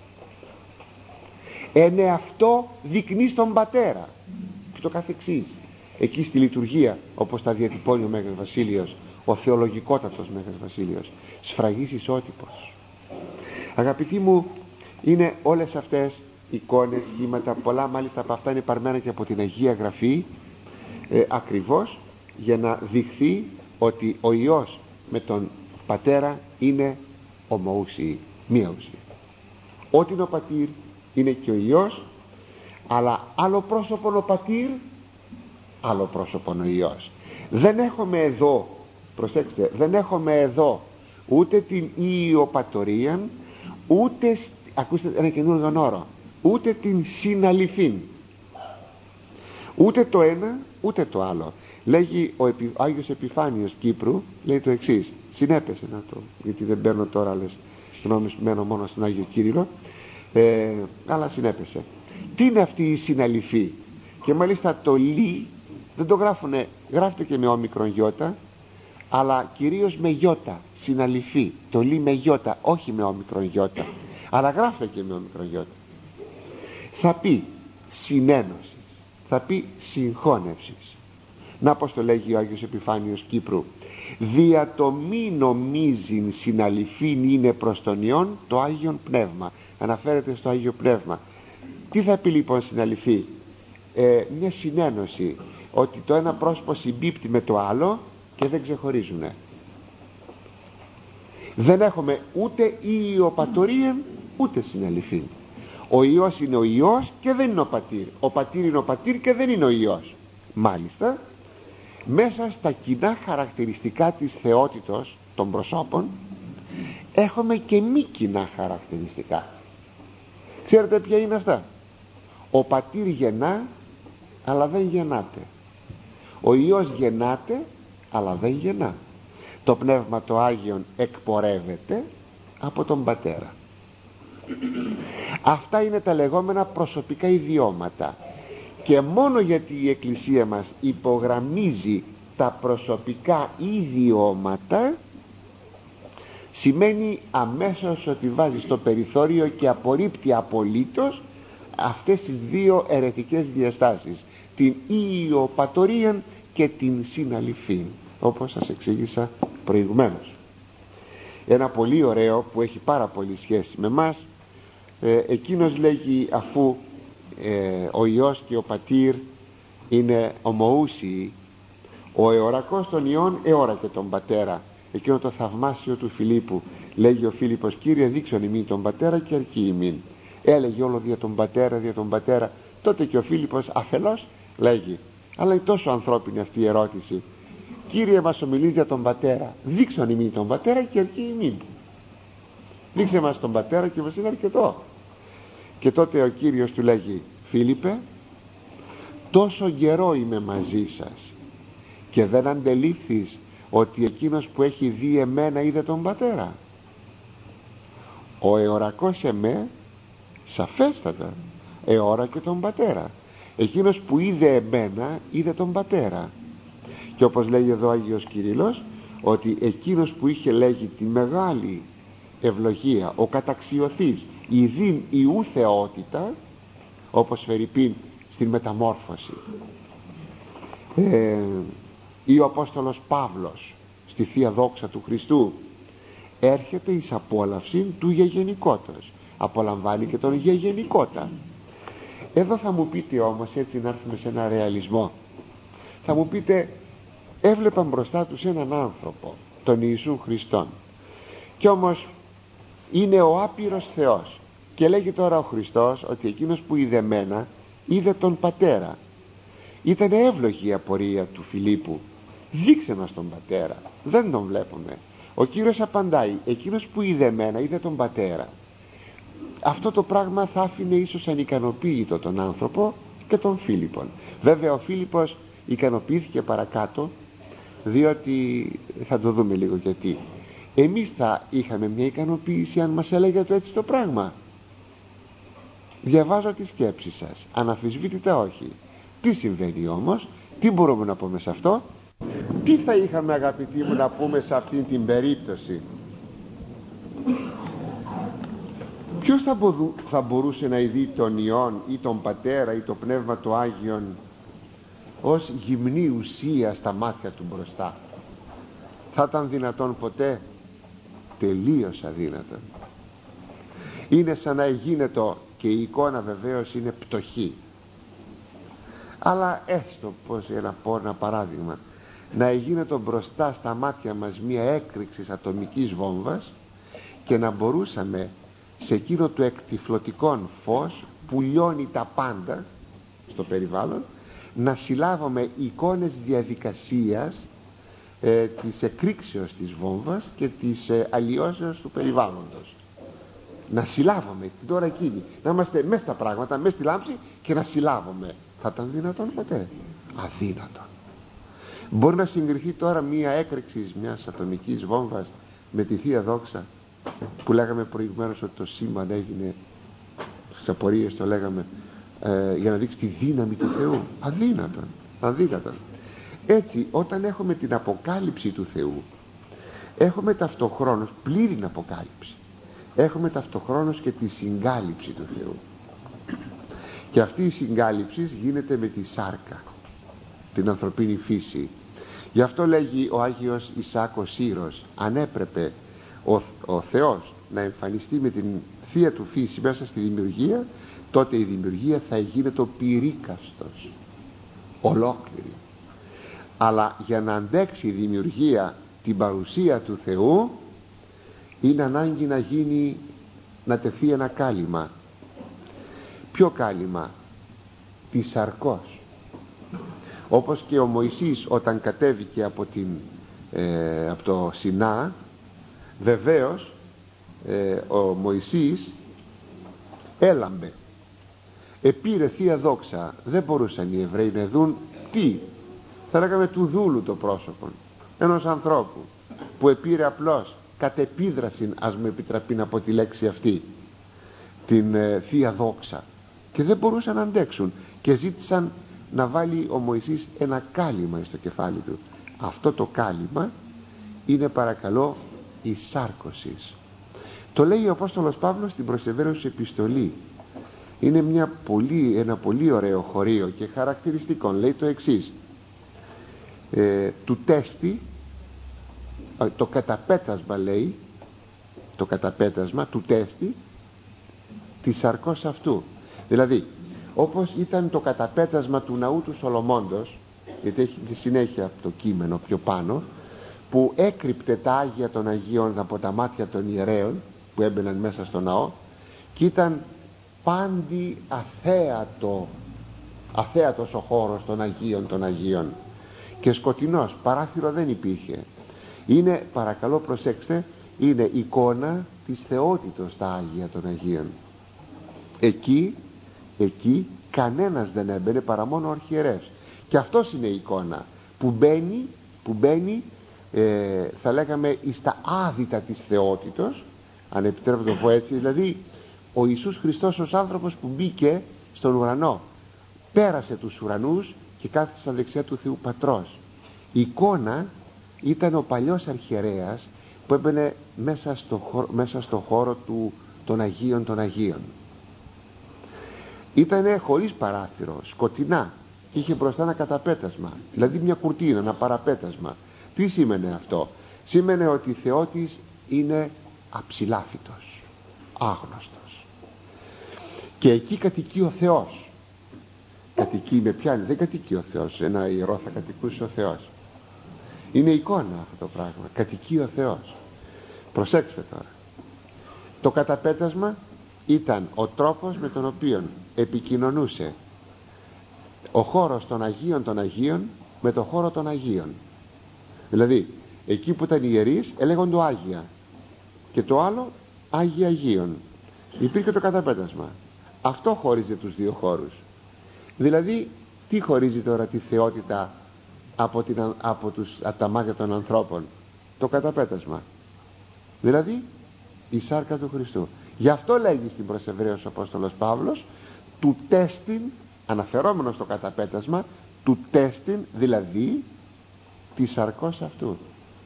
αυτό δεικνύει στον Πατέρα, και το καθεξής. Εκεί στη λειτουργία, όπως τα διατυπώνει ο Μέγας Βασίλειος, ο θεολογικότατος Μέγας Βασίλειος, σφραγής ισότυπος. Αγαπητοί μου, είναι όλες αυτές εικόνες, σχήματα, πολλά μάλιστα από αυτά είναι παρμένα και από την Αγία Γραφή, ακριβώς για να δειχθεί ότι ο Υιός με τον Πατέρα είναι ομοούσιοι, μία ουσία. Ό,τι είναι ο Πατήρ είναι και ο Υιός, αλλά άλλο πρόσωπον ο Πατήρ, άλλο πρόσωπον ο Υιός. Δεν έχουμε εδώ, προσέξτε, δεν έχουμε εδώ ούτε την Υιοπατορίαν, ούτε, ακούστε ένα καινούργιο όρο, ούτε την συναλυφήν, ούτε το ένα ούτε το άλλο. Λέγει ο Άγιος Επιφάνιος Κύπρου, λέει το εξής, συνέπεσε να το, γιατί δεν παίρνω τώρα άλλες γνώμες, μένω μόνο στον Άγιο Κύριλλο, αλλά συνέπεσε. Τι είναι αυτή η συναλυφή? Και μάλιστα το λι δεν το γράφουνε, γράφεται και με όμικρον γιώτα, αλλά κυρίως με γιώτα, συναλυφή. Το λέει με γιώτα, όχι με όμικρον γιώτα, αλλά γράφεται και με όμικρον γιώτα. Θα πει συνένωσης, θα πει συγχώνευσης. Να πως το λέγει ο Άγιος Επιφάνιος Κύπρου: δια το μη νομίζειν συναλυφήν είναι προς τον Υιόν το Άγιον Πνεύμα. Αναφέρεται στο Άγιο Πνεύμα. Τι θα πει λοιπόν συναλυφή? Μια συνένωση, ότι το ένα πρόσωπο συμπίπτει με το άλλο και δεν ξεχωρίζουνε. Δεν έχουμε ούτε ιοπατορίαν ούτε συναλυφή. Ο Υιός είναι ο Υιός και δεν είναι ο Πατήρ. Ο Πατήρ είναι ο Πατήρ και δεν είναι ο Υιός. Μάλιστα, μέσα στα κοινά χαρακτηριστικά της θεότητος των προσώπων έχουμε και μη κοινά χαρακτηριστικά. Ξέρετε ποια είναι αυτά? Ο Πατήρ γεννά αλλά δεν γεννάται. Ο Υιός γεννάται αλλά δεν γεννά. Το Πνεύμα το Άγιον εκπορεύεται από τον Πατέρα. Αυτά είναι τα λεγόμενα προσωπικά ιδιώματα, και μόνο γιατί η Εκκλησία μας υπογραμμίζει τα προσωπικά ιδιώματα σημαίνει αμέσως ότι βάζει στο περιθώριο και απορρίπτει απολύτως αυτές τις δύο αιρετικές διαστάσεις, την ιοπατορίαν και την συναλυφήν, όπως σας εξήγησα προηγουμένως. Ένα πολύ ωραίο που έχει πάρα πολύ σχέση με μας, εκείνος λέγει, αφού ο Υιός και ο Πατήρ είναι ομοούσιοι, ο εωρακός των Υιών εώρακε τον Πατέρα. Εκείνο το θαυμάσιο του Φιλίππου, λέγει ο Φίλιππος: Κύριε, δείξον ημίν τον Πατέρα και αρκεί ημίν. Έλεγε όλο δια τον Πατέρα, δια τον Πατέρα. Τότε και ο Φίλιππος αφελώς λέγει, αλλά είναι τόσο ανθρώπινη αυτή η ερώτηση: Κύριε, μας ομιλείς για τον Πατέρα, δείξον ημίν τον Πατέρα και αρκεί ημίν. Δείξε μας τον Πατέρα και μας είναι αρκετό. Και τότε ο Κύριος του λέγει: Φίλιππε, τόσο καιρό είμαι μαζί σας και δεν αντελήφθης ότι εκείνος που έχει δει εμένα είδε τον Πατέρα? Ο εωρακός εμέ σαφέστατα εώρακε τον Πατέρα. Εκείνος που είδε εμένα είδε τον Πατέρα. Και όπως λέγει εδώ ο Άγιος Κυρίλλος, ότι εκείνος που είχε, λέγει, τη μεγάλη ευλογία, ο καταξιωθής, η δίν ιού θεότητα, όπως φερειπίν στην Μεταμόρφωση, ή ο Απόστολος Παύλος στη Θεία Δόξα του Χριστού, έρχεται εις απόλαυση του γεγενικότος, απολαμβάνει και τον γεγενικότα. Εδώ θα μου πείτε όμως, έτσι να έρθουμε σε ένα ρεαλισμό, θα μου πείτε, έβλεπαν μπροστά τους έναν άνθρωπο, τον Ιησού Χριστόν, και όμως είναι ο άπειρος Θεός, και λέγει τώρα ο Χριστός ότι εκείνος που είδε μένα είδε τον Πατέρα. Ήταν εύλογη η απορία του Φιλίππου: δείξε μας τον Πατέρα, δεν τον βλέπουμε. Ο Κύριος απαντάει: εκείνος που είδε μένα είδε τον Πατέρα. Αυτό το πράγμα θα άφηνε ίσως ανικανοποίητο τον άνθρωπο και τον Φίλιππον. Βέβαια ο Φίλιππος ικανοποιήθηκε παρακάτω, διότι θα το δούμε λίγο γιατί. Εμείς θα είχαμε μια ικανοποίηση αν μας έλεγε το έτσι το πράγμα? Διαβάζω τη σκέψη σας, αναμφισβήτητα όχι. Τι συμβαίνει όμως, τι μπορούμε να πούμε σε αυτό? Τι θα είχαμε, αγαπητοί μου, να πούμε σε αυτήν την περίπτωση? Ποιος θα μπορούσε να ειδεί τον Υιόν ή τον Πατέρα ή το Πνεύμα του Άγιον ως γυμνή ουσία στα μάτια του μπροστά? Θα ήταν δυνατόν ποτέ? Τελείως αδύνατον. Είναι σαν να εγίνετο, και η εικόνα βεβαίως είναι πτωχή, αλλά έστω πως να πω ένα παράδειγμα, να εγίνετο μπροστά στα μάτια μας μία έκρηξη ατομικής βόμβας και να μπορούσαμε σε εκείνο το εκτυφλωτικόν φως που λιώνει τα πάντα στο περιβάλλον να συλλάβουμε εικόνες διαδικασίας της εκρήξεως της βόμβας και της αλλοιώσεως του περιβάλλοντος. Να συλλάβουμε την ώρα εκείνη, να είμαστε μέσα στα πράγματα, μέσα στη λάμψη, και να συλλάβουμε. Θα ήταν δυνατόν ποτέ? Αδύνατον. Μπορεί να συγκριθεί τώρα μία έκρηξη μιας ατομικής βόμβας με τη Θεία Δόξα, που λέγαμε προηγουμένως ότι το σύμπαν έγινε, στις απορίες το λέγαμε, για να δείξει τη δύναμη του Θεού? Αδύνατον, αδύνατον. Έτσι, όταν έχουμε την αποκάλυψη του Θεού, έχουμε ταυτοχρόνως πλήρη αποκάλυψη, έχουμε ταυτοχρόνως και τη συγκάλυψη του Θεού. Και αυτή η συγκάλυψη γίνεται με τη σάρκα, την ανθρωπίνη φύση. Γι' αυτό λέγει ο Άγιος Ισαάκ ο Σύρος, αν έπρεπε ο Θεός να εμφανιστεί με την θεία του φύση μέσα στη δημιουργία, τότε η δημιουργία θα γίνεται πυρίκαστος, ολόκληρη. Αλλά για να αντέξει η δημιουργία την παρουσία του Θεού, είναι ανάγκη να τεθεί ένα κάλυμα. Ποιο κάλυμα? Της σαρκός. Όπως και ο Μωυσής όταν κατέβηκε από το Σινά, βεβαίως ο Μωυσής έλαμπε, επήρε θεία δόξα. Δεν μπορούσαν οι Εβραίοι να δουν τι, θα λέγαμε του δούλου το πρόσωπο ενός ανθρώπου που επήρε απλώς κατ' επίδραση, ας μου επιτραπεί να πω τη λέξη αυτή, την θεία δόξα, και δεν μπορούσαν να αντέξουν και ζήτησαν να βάλει ο Μωυσής ένα κάλυμα στο κεφάλι του. Αυτό το κάλυμα είναι, παρακαλώ, η σάρκωσης. Το λέει ο Απόστολος Παύλος στην προς Εβραίους επιστολή. Είναι ένα πολύ ωραίο χωρίο και χαρακτηριστικό. Λέει το εξής: του τέστη, το καταπέτασμα, λέει, το καταπέτασμα του τέστη της σαρκός αυτού. Δηλαδή, όπως ήταν το καταπέτασμα του ναού του Σολομώντος, γιατί έχει τη συνέχεια το κείμενο πιο πάνω, που έκρυπτε τα Άγια των Αγίων από τα μάτια των ιερέων που έμπαιναν μέσα στο ναό, και ήταν πάντη αθέατος ο χώρος των Αγίων των Αγίων και σκοτεινός, παράθυρο δεν υπήρχε. Είναι, παρακαλώ προσέξτε, είναι εικόνα της θεότητος τα Άγια των Αγίων. Εκεί κανένας δεν έμπαινε παρά μόνο ο αρχιερεύς, και αυτός είναι η εικόνα που μπαίνει θα λέγαμε εις τα άδυτα της θεότητος, αν επιτρέπω το πω έτσι, δηλαδή ο Ιησούς Χριστός ως άνθρωπος που μπήκε στον ουρανό, πέρασε τους ουρανούς και κάθισε στα δεξιά του Θεού Πατρός. Η εικόνα ήταν ο παλιός αρχιερέας που έμπαινε μέσα στο χώρο των Αγίων των Αγίων. Ήτανε χωρίς παράθυρο, σκοτεινά, και είχε μπροστά ένα καταπέτασμα, δηλαδή μια κουρτίνα, ένα παραπέτασμα. Τι σήμαινε αυτό? Σήμαινε ότι η θεότης είναι αψηλάφιτος, άγνωστος, και εκεί κατοικεί ο Θεός. Κατοικεί με ποιάνει? Δεν κατοικεί ο Θεός, ένα ιερό θα κατοικούσε ο Θεός. Είναι εικόνα αυτό το πράγμα, κατοικεί ο Θεός. Προσέξτε τώρα, το καταπέτασμα ήταν ο τρόπος με τον οποίο επικοινωνούσε ο χώρος των Αγίων των Αγίων με το χώρο των Αγίων. Δηλαδή εκεί που ήταν ιερείς έλεγονται Άγια, και το άλλο Άγια Αγίων. Υπήρχε το καταπέτασμα, αυτό χώριζε τους δύο χώρους. Δηλαδή τι χωρίζει τώρα τη θεότητα από τα μάτια των ανθρώπων? Το καταπέτασμα, δηλαδή η σάρκα του Χριστού. Γι' αυτό λέγει στην προς Εβραίους ο Απόστολος Παύλος, του τέστην, αναφερόμενο στο καταπέτασμα, του τέστην, δηλαδή της σαρκός αυτού.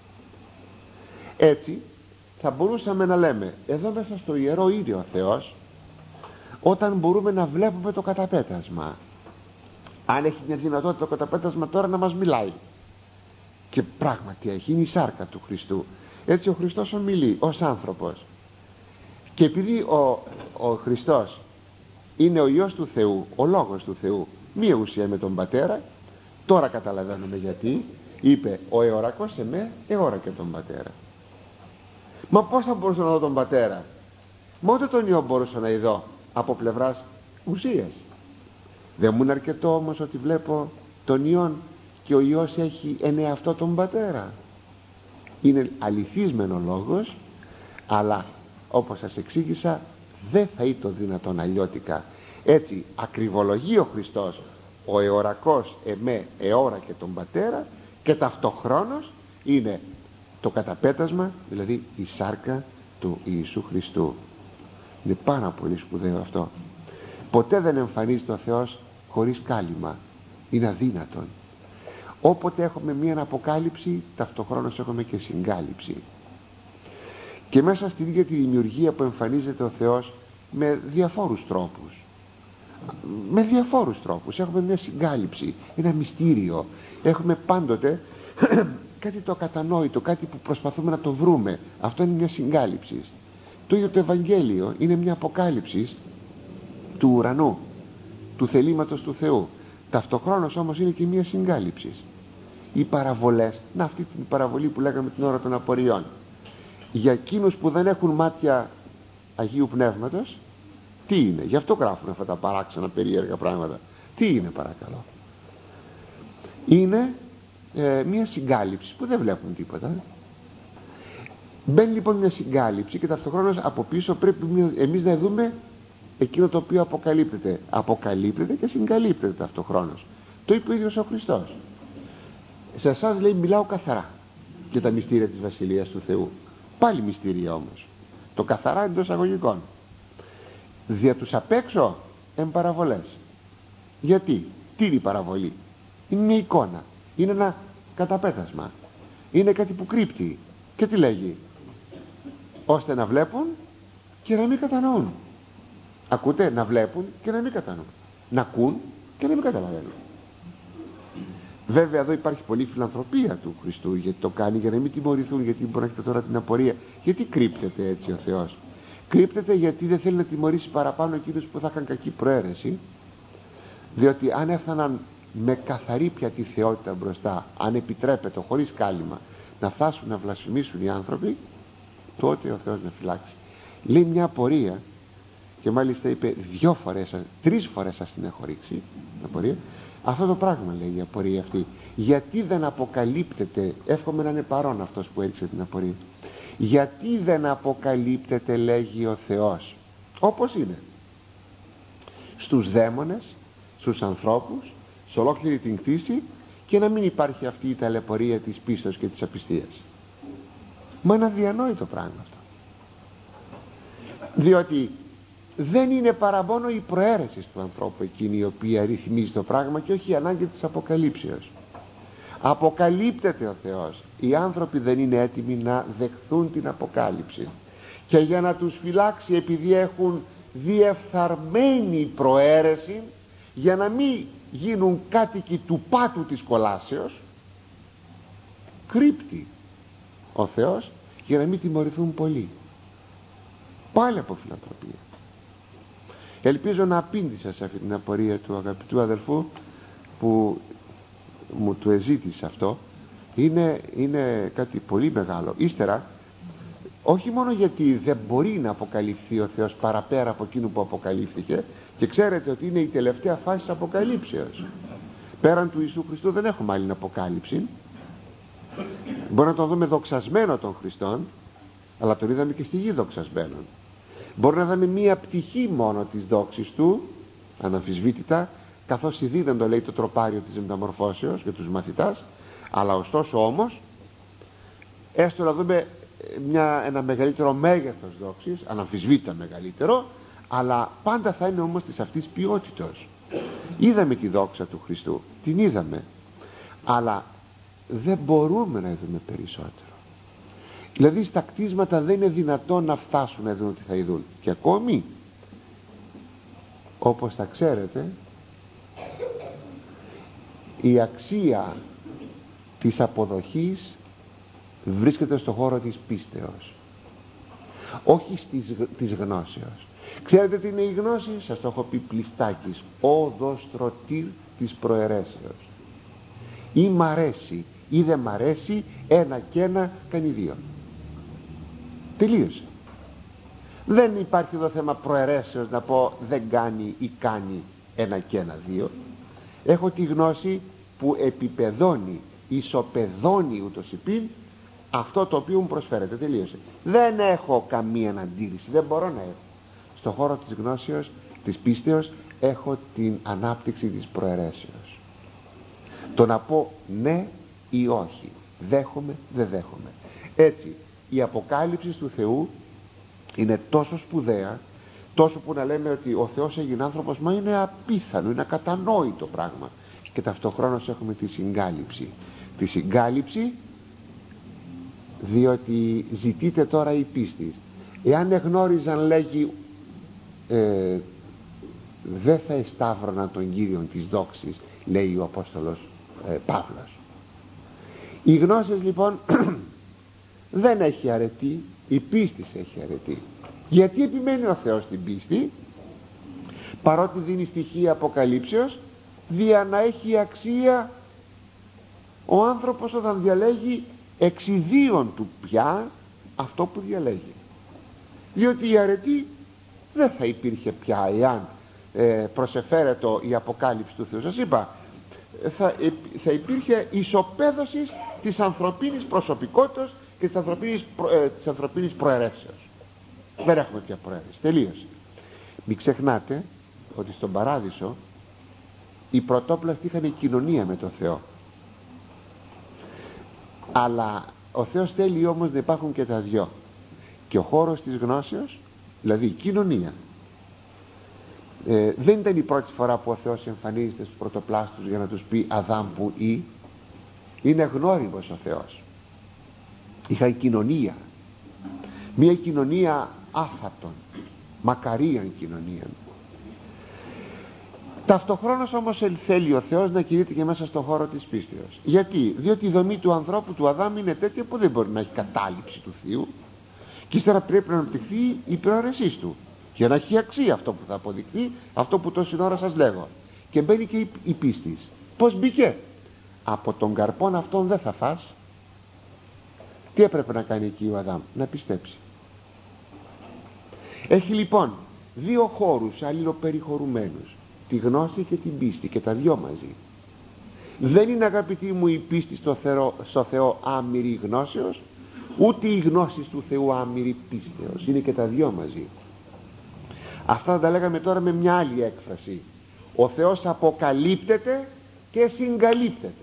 Έτσι θα μπορούσαμε να λέμε, εδώ μέσα στο ιερό είναι ο Θεός, όταν μπορούμε να βλέπουμε το καταπέτασμα. Αν έχει μια δυνατότητα το καταπέτασμα τώρα να μας μιλάει, και πράγματι έχει, είναι η σάρκα του Χριστού. Έτσι ο Χριστός ομιλεί ως άνθρωπος, και επειδή ο Χριστός είναι ο Υιός του Θεού, ο Λόγος του Θεού, μία ουσία με τον Πατέρα, τώρα καταλαβαίνουμε γιατί είπε ο εωρακός εμέ εώρα και τον Πατέρα. Μα πώς θα μπορούσα να δω τον Πατέρα? Μα ούτε τον Υιό μπορούσα να ειδώ από πλευράς ουσίας. Δεν μου είναι αρκετό όμως ότι βλέπω τον Υιόν και ο Υιός έχει εν εαυτό τον Πατέρα? Είναι αληθίσμενο λόγος, αλλά όπως σας εξήγησα δεν θα ήταν δυνατόν αλλιώτικα. Έτσι ακριβολογεί ο Χριστός ο εωρακός εμέ εώρα και τον Πατέρα, και ταυτοχρόνως είναι το καταπέτασμα, δηλαδή η σάρκα του Ιησού Χριστού. Είναι πάρα πολύ σπουδαίο αυτό. Ποτέ δεν εμφανίζεται ο Θεός χωρίς κάλυμα, είναι αδύνατον. Όποτε έχουμε μία αποκάλυψη, ταυτοχρόνως έχουμε και συγκάλυψη. Και μέσα στην ίδια τη δημιουργία που εμφανίζεται ο Θεός με διαφόρους τρόπους, έχουμε μια συγκάλυψη, ένα μυστήριο, έχουμε πάντοτε κάτι το ακατανόητο, κάτι που προσπαθούμε να το βρούμε. Αυτό είναι μια συγκάλυψη. Το ίδιο το Ευαγγέλιο είναι μια αποκάλυψη του ουρανού, του θελήματος του Θεού. Ταυτοχρόνως όμως είναι και μια συγκάλυψη. Οι παραβολές, να, αυτή την παραβολή που λέγαμε την ώρα των απορριών, για εκείνους που δεν έχουν μάτια Αγίου Πνεύματος, τι είναι? Γι' αυτό γράφουν αυτά τα παράξενα περίεργα πράγματα. Τι είναι, παρακαλώ? Είναι μια συγκάλυψη που δεν βλέπουν τίποτα. Μπαίνει λοιπόν μια συγκάλυψη και ταυτοχρόνως από πίσω πρέπει εμείς να δούμε εκείνο το οποίο αποκαλύπτεται και συγκαλύπτεται ταυτοχρόνως. Το είπε ο ίδιος ο Χριστός. Σε εσάς, λέει, μιλάω καθαρά για τα μυστήρια της Βασιλείας του Θεού. Πάλι μυστήρια όμως, το καθαρά εντός εισαγωγικών. Δια τους απ' έξω παραβολές. Γιατί? Τι είναι η παραβολή? Είναι μια εικόνα, είναι ένα καταπέτασμα, είναι κάτι που κρύπτει. Και τι λέγει? Ώστε να βλέπουν και να μην κατανοούν. Ακούτε? Να βλέπουν και να μην κατανοούν, να ακούν και να μην καταλαβαίνουν. Βέβαια εδώ υπάρχει πολλή φιλανθρωπία του Χριστού, γιατί το κάνει για να μην τιμωρηθούν, γιατί μπορεί να έχετε τώρα την απορία. Γιατί κρύπτεται έτσι ο Θεός? Κρύπτεται γιατί δεν θέλει να τιμωρήσει παραπάνω εκείνους που θα είχαν κακή προαίρεση, διότι αν έφταναν με καθαρή πια τη θεότητα μπροστά, αν επιτρέπεται χωρίς κάλυμα να φτάσουν να βλασφημίσουν οι άνθρωποι, τότε ο Θεός να φυλάξει. Λέει μια απορία, και μάλιστα είπε 3 φορές σας την έχω ρίξει απορία. Αυτό το πράγμα λέει η απορία αυτή. Γιατί δεν αποκαλύπτεται? Εύχομαι να είναι παρόν αυτός που έριξε την απορία. Γιατί δεν αποκαλύπτεται, λέγει ο Θεός, όπως είναι στους δαίμονες, στους ανθρώπους, σε ολόκληρη την κτήση, και να μην υπάρχει αυτή η ταλαιπωρία της πίστος και της απιστίας? Μα είναι αδιανόητο πράγμα αυτό. Διότι δεν είναι παρά μόνο η προαίρεση του ανθρώπου εκείνη η οποία ρυθμίζει το πράγμα, και όχι η ανάγκη της αποκαλύψεως. Αποκαλύπτεται ο Θεός, οι άνθρωποι δεν είναι έτοιμοι να δεχθούν την αποκάλυψη, και για να τους φυλάξει, επειδή έχουν διεφθαρμένη προαίρεση, για να μην γίνουν κάτοικοι του πάτου της κολάσεως, κρύπτει ο Θεός για να μην τιμωρηθούν πολλοί. Πάλι από φιλανθρωπία. Ελπίζω να απήντησα σε αυτή την απορία του αγαπητού αδελφού που μου το εζήτησε αυτό. Είναι κάτι πολύ μεγάλο. Ύστερα, όχι μόνο γιατί δεν μπορεί να αποκαλυφθεί ο Θεός παραπέρα από εκείνο που αποκαλύφθηκε, και ξέρετε ότι είναι η τελευταία φάση της αποκαλύψεως. Πέραν του Ιησού Χριστού δεν έχουμε άλλη αποκάλυψη. Μπορεί να τον δούμε δοξασμένο τον Χριστόν, αλλά τον είδαμε και στη γη δοξασμένον. Μπορεί να δούμε μία πτυχή μόνο της δόξης του, αναμφισβήτητα, καθώς ειδίδεν το λέει το τροπάριο της μεταμορφώσεως για τους μαθητάς, αλλά ωστόσο όμως έστω να δούμε ένα μεγαλύτερο μέγεθος δόξης, αναμφισβήτητα μεγαλύτερο, αλλά πάντα θα είναι όμως της αυτής ποιότητος. Είδαμε τη δόξα του Χριστού, την είδαμε, αλλά δεν μπορούμε να είδουμε περισσότερο. Δηλαδή στα κτίσματα δεν είναι δυνατόν να φτάσουν να δουν τι θα ειδούν. Και ακόμη, όπως θα ξέρετε, η αξία της αποδοχής βρίσκεται στο χώρο της πίστεως, όχι της γνώσεως. Ξέρετε τι είναι η γνώση? Σας το έχω πει πλιστάκης, οδοστρωτήρ της προαιρέσεως. Ή μ' αρέσει ή δεν μ' αρέσει, 1 και 1 κάνει 2. Τελείωσε. Δεν υπάρχει εδώ θέμα προαιρέσεως να πω δεν κάνει ή κάνει 1 και 1 2. Έχω τη γνώση που επιπεδώνει, ισοπεδώνει ούτως υπήν αυτό το οποίο μου προσφέρεται. Τελείωσε. Δεν έχω καμία αντίρρηση, δεν μπορώ να έχω. Στο χώρο της γνώσεως, της πίστεως, έχω την ανάπτυξη της προαιρέσεως. Το να πω ναι ή όχι, δέχομαι, δεν δέχομαι. Έτσι η αποκάλυψη του Θεού είναι τόσο σπουδαία, τόσο που να λέμε ότι ο Θεός έγινε άνθρωπος, μα είναι απίθανο, είναι ακατανόητο πράγμα. και ταυτοχρόνως έχουμε τη συγκάλυψη. Τη συγκάλυψη διότι ζητείτε τώρα η πίστη. Εάν εγνώριζαν, λέγει, δεν θα εσταύρωναν τον Κύριον της δόξης, λέει ο Απόστολος Παύλος. Οι γνώσεις λοιπόν δεν έχει αρετή, η πίστη έχει αρετή. Γιατί επιμένει ο Θεός στην πίστη, παρότι δίνει στοιχεία αποκαλύψεως, δια να έχει αξία ο άνθρωπος όταν διαλέγει εξιδίων του πια αυτό που διαλέγει. Διότι η αρετή δεν θα υπήρχε πια εάν προσεφέρετο η αποκάλυψη του Θεού. Σας είπα, θα υπήρχε ισοπαίδωση της ανθρωπίνης προσωπικότητας και της ανθρωπίνης προαιρέσεως. Δεν έχουμε πια προαίρεση, τελείωσε. Μην ξεχνάτε ότι στον Παράδεισο οι πρωτόπλαστοι είχαν κοινωνία με τον Θεό, αλλά ο Θεός θέλει όμως να υπάρχουν και τα δυο, και ο χώρος της γνώσεως, δηλαδή η κοινωνία. Δεν ήταν η πρώτη φορά που ο Θεός εμφανίζεται στους πρωτοπλάστους για να τους πει Αδάμ που ή. Είναι γνώριμος ο Θεός. Είχαν κοινωνία, μια κοινωνία άφατον, μακαρίαν κοινωνία. Ταυτοχρόνως όμως θέλει ο Θεός να κηρύττει και μέσα στον χώρο της πίστεως. Γιατί? Διότι η δομή του ανθρώπου, του Αδάμ, είναι τέτοια που δεν μπορεί να έχει κατάληψη του Θείου, και ύστερα πρέπει να αναπτυχθεί η προαίρεσή του για να έχει αξία αυτό που θα αποδειχθεί, αυτό που τόση ώρα σας λέγω. Και μπαίνει και η πίστη. Πώς μπήκε? Από τον καρπόν αυτόν δεν θα φας. Τι έπρεπε να κάνει εκεί ο Αδάμ? Να πιστέψει. Έχει λοιπόν δύο χώρους αλληλοπεριχωρουμένους, τη γνώση και την πίστη, και τα δυο μαζί. Δεν είναι, αγαπητοί μου, η πίστη στο Θεό άμυρη γνώσεως, ούτε η γνώση του Θεού άμυρη πίστεως. Είναι και τα δυο μαζί. Αυτά τα λέγαμε τώρα με μια άλλη έκφραση. Ο Θεός αποκαλύπτεται και συγκαλύπτεται.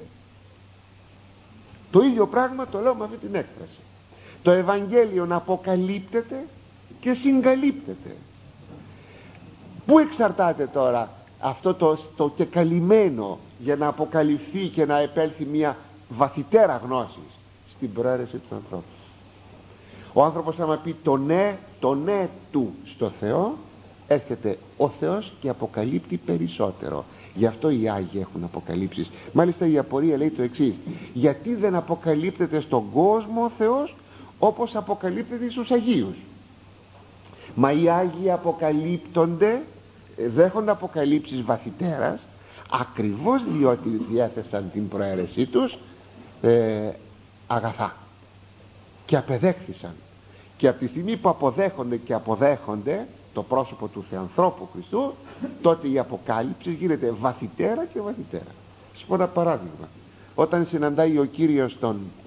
Το ίδιο πράγμα το λέω με αυτή την έκφραση. Το Ευαγγέλιο αποκαλύπτεται και συγκαλύπτεται. Πού εξαρτάται τώρα αυτό το κεκαλυμμένο για να αποκαλυφθεί και να επέλθει μια βαθυτέρα γνώση? Στην προαίρεση του ανθρώπου. Ο άνθρωπος άμα πει το ναι του στο Θεό, έρχεται ο Θεός και αποκαλύπτει περισσότερο. Γι' αυτό οι Άγιοι έχουν αποκαλύψεις. Μάλιστα η απορία λέει το εξής: γιατί δεν αποκαλύπτεται στον κόσμο ο Θεός όπως αποκαλύπτεται στους Αγίους? Μα οι Άγιοι αποκαλύπτονται, δέχονται αποκαλύψεις βαθυτέρας, ακριβώς διότι διέθεσαν την προαίρεσή τους αγαθά και απεδέχθησαν. Και από τη στιγμή που αποδέχονται και αποδέχονται το πρόσωπο του Θεανθρώπου Χριστού, τότε η αποκάλυψη γίνεται βαθυτέρα και βαθυτέρα. Σας πω ένα παράδειγμα. Όταν συναντάει ο Κύριος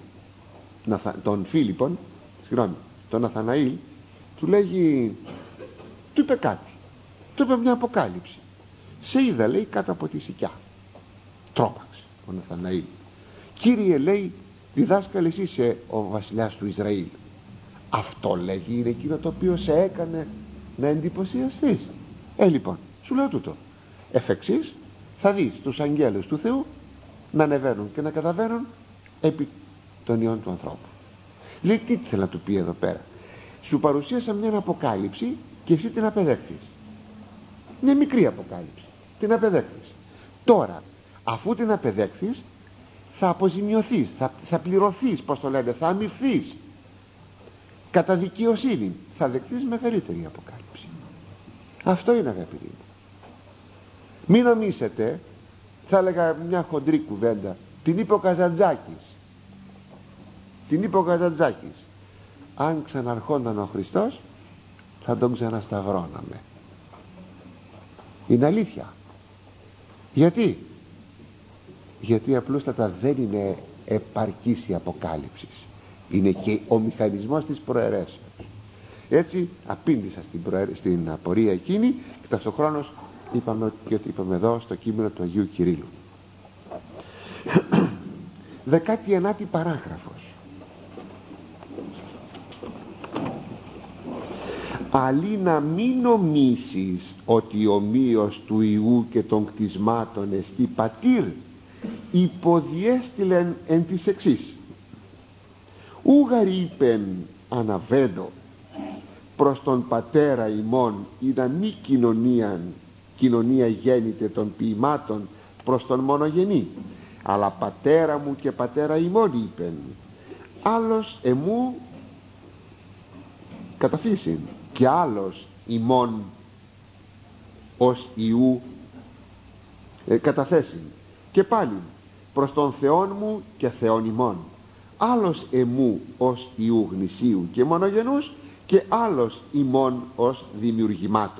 τον Φίλιππον, τον Ναθαναήλ, του λέγει, του είπε κάτι, του είπε μια αποκάλυψη. Σε είδα, λέει, κάτω από τη σικιά. Τρόμαξε ο Ναθαναήλ. Κύριε, λέει, διδάσκαλε, εσύ είσαι ο βασιλιάς του Ισραήλ. Αυτό, λέγει, είναι εκείνο το οποίο σε έκανε να εντυπωσιαστείς. Λοιπόν, σου λέω τούτο. Εφ' εξής θα δεις τους αγγέλους του Θεού να ανεβαίνουν και να καταβαίνουν επί των ιών του ανθρώπου. Λέει, τι ήθελα να του πει εδώ πέρα? Σου παρουσίασα μια αποκάλυψη και εσύ την απεδέχθηκες. Μια μικρή αποκάλυψη, την απεδέχθηκες. Τώρα, αφού την απεδέχθηκες, θα αποζημιωθείς, θα πληρωθείς, πως το λένε, θα αμοιφθείς. Κατά δικαιοσύνη θα δεχθείς μεγαλύτερη αποκάλυψη. Αυτό είναι, αγαπητοί μου. Μην νομίσετε, θα έλεγα μια χοντρή κουβέντα, την είπε ο Καζαντζάκης. Αν ξαναρχόνταν ο Χριστός, θα τον ξανασταυρώναμε. Είναι αλήθεια. Γιατί απλούστατα δεν είναι επαρκής η αποκάλυψη. Είναι και ο μηχανισμός της προαιρέσεως. Έτσι απήντησα στην απορία εκείνη, και ταυτοχρόνως είπαμε εδώ στο κείμενο του Αγίου Κυρίλλου. 19η παράγραφος. Αλλή να μην νομίσεις ότι ομοίως του Ιού και των κτισμάτων εστί πατήρ υποδιέστηλεν εν της εξής: ούγαρ είπεν αναβαίνω προς τον πατέρα ημών, ή να μη κοινωνία γέννηται των ποιημάτων προς τον μονογενή, αλλά πατέρα μου και πατέρα ημών είπεν, άλλος εμού καταφύσιν και άλλος ημών ως Ιού καταθέσιν, και πάλι προς τον Θεόν μου και Θεόν ημών, άλλος εμού ως Ιού γνησίου και μονογενούς, και άλλος ημών ως δημιουργημάτων.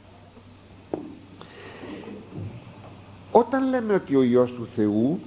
Όταν λέμε ότι ο Υιός του Θεού,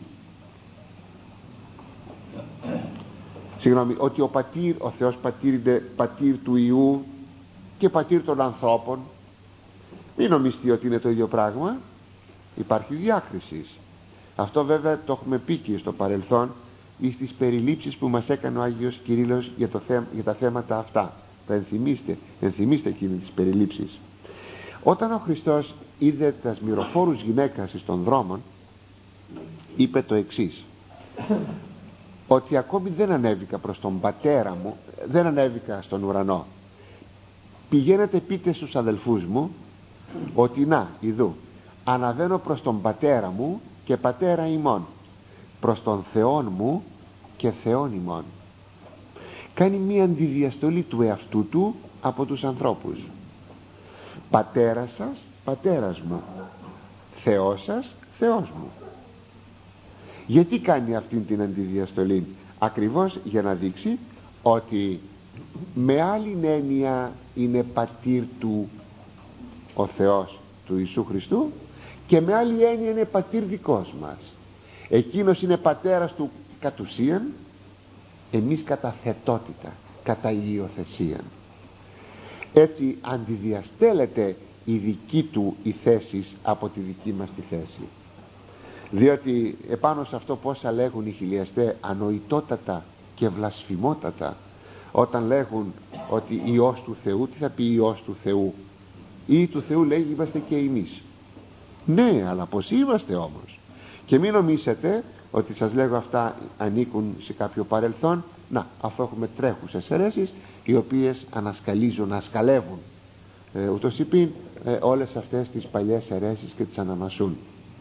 ότι ο Θεός πατήρ είναι πατήρ του Υιού και πατήρ των ανθρώπων, μην νομιστεί ότι είναι το ίδιο πράγμα. Υπάρχει διάκριση. Αυτό βέβαια το έχουμε πει και στο παρελθόν ή στις περιλήψεις που μας έκανε ο Άγιος Κυρίλλος για τα θέματα αυτά. Τα ενθυμίστε εκείνες τις περιλήψεις. Όταν ο Χριστός είδε τα σμυροφόρους γυναίκας στον δρόμο, είπε το εξής: ότι ακόμη δεν ανέβηκα προς τον πατέρα μου, δεν ανέβηκα στον ουρανό. Πηγαίνετε πείτε στους αδελφούς μου ότι να, ιδού, αναβαίνω προς τον πατέρα μου και πατέρα ημών, προς τον Θεόν μου και Θεόν ημών. Κάνει μία αντιδιαστολή του εαυτού του από τους ανθρώπους. Πατέρας σας, πατέρας μου, Θεός σας, Θεός μου. Γιατί κάνει αυτήν την αντιδιαστολή? Ακριβώς για να δείξει ότι με άλλη έννοια είναι πατήρ του ο Θεός του Ιησού Χριστού, και με άλλη έννοια είναι πατήρ δικός μας. Εκείνος είναι πατέρας του κατ' ουσίαν, εμείς κατά θετότητα, κατά υιοθεσία. Έτσι αντιδιαστέλλεται η δική του η θέση από τη δική μας τη θέση. Διότι επάνω σε αυτό πόσα λέγουν οι χιλιαστές ανοητότατα και βλασφημότατα, όταν λέγουν ότι Υιός του Θεού, τι θα πει Υιός του Θεού? Ή του Θεού λέει είμαστε και εμείς. Ναι, αλλά πως είμαστε όμως? Και μην νομίσετε ότι σας λέγω αυτά ανήκουν σε κάποιο παρελθόν. Να, αφού έχουμε τρέχουσες αιρέσεις οι οποίες ανασκαλίζουν, ασκαλεύουν ούτως είπιν όλες αυτές τις παλιές αιρέσεις και τις αναμασούν.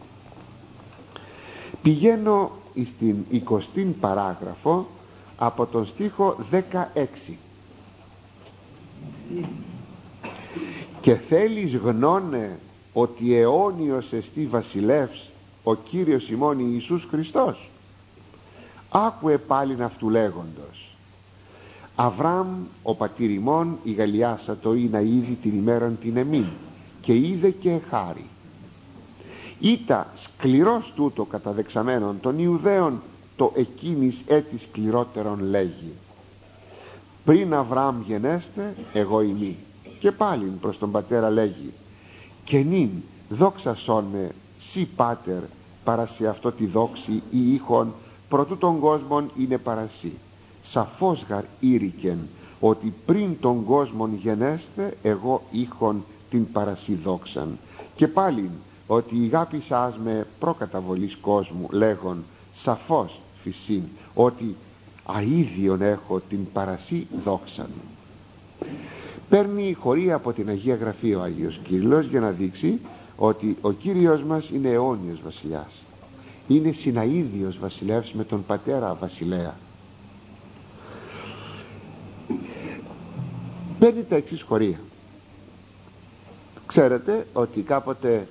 Πηγαίνω στην 20η παράγραφο από τον στίχο 16. Και θέλεις γνώνε ότι αιώνιος εστί βασιλεύς ο Κύριος ημών Ιησούς Χριστός? Άκουε πάλιν αυτού λέγοντος: Αβραάμ ο πατήρ ημών η Γαλλιάσατο είναι ήδη την ημέραν την εμήν, και είδε και χάρη. Ήτα σκληρός τούτο καταδεξαμένων των Ιουδαίων, το εκείνης έτη σκληρότερον λέγει: πριν Αβραάμ γενέστε εγώ ημί. Και πάλιν προς τον πατέρα λέγει: και νυν δόξασόν με σύ πάτερ παρασύ αυτό τη δόξη ή ήχον προτού των κόσμων είναι παρασύ. Σαφώς γαρ ήρικεν ότι πριν των κόσμων γενέστε εγώ ήχον την παρασύ δόξαν. Και πάλιν ότι ηγάπησάς με προκαταβολής κόσμου λέγον σαφώς φυσίν ότι αΐδιον έχω την παρασύ δόξαν. Παίρνει χωρία από την Αγία Γραφή ο Άγιος Κύριλλος για να δείξει ότι ο Κύριος μας είναι αιώνιος βασιλιάς, είναι συναΐδιος βασιλεύς με τον πατέρα βασιλέα. Παίρνει τα εξής χωρία. Ξέρετε ότι κάποτε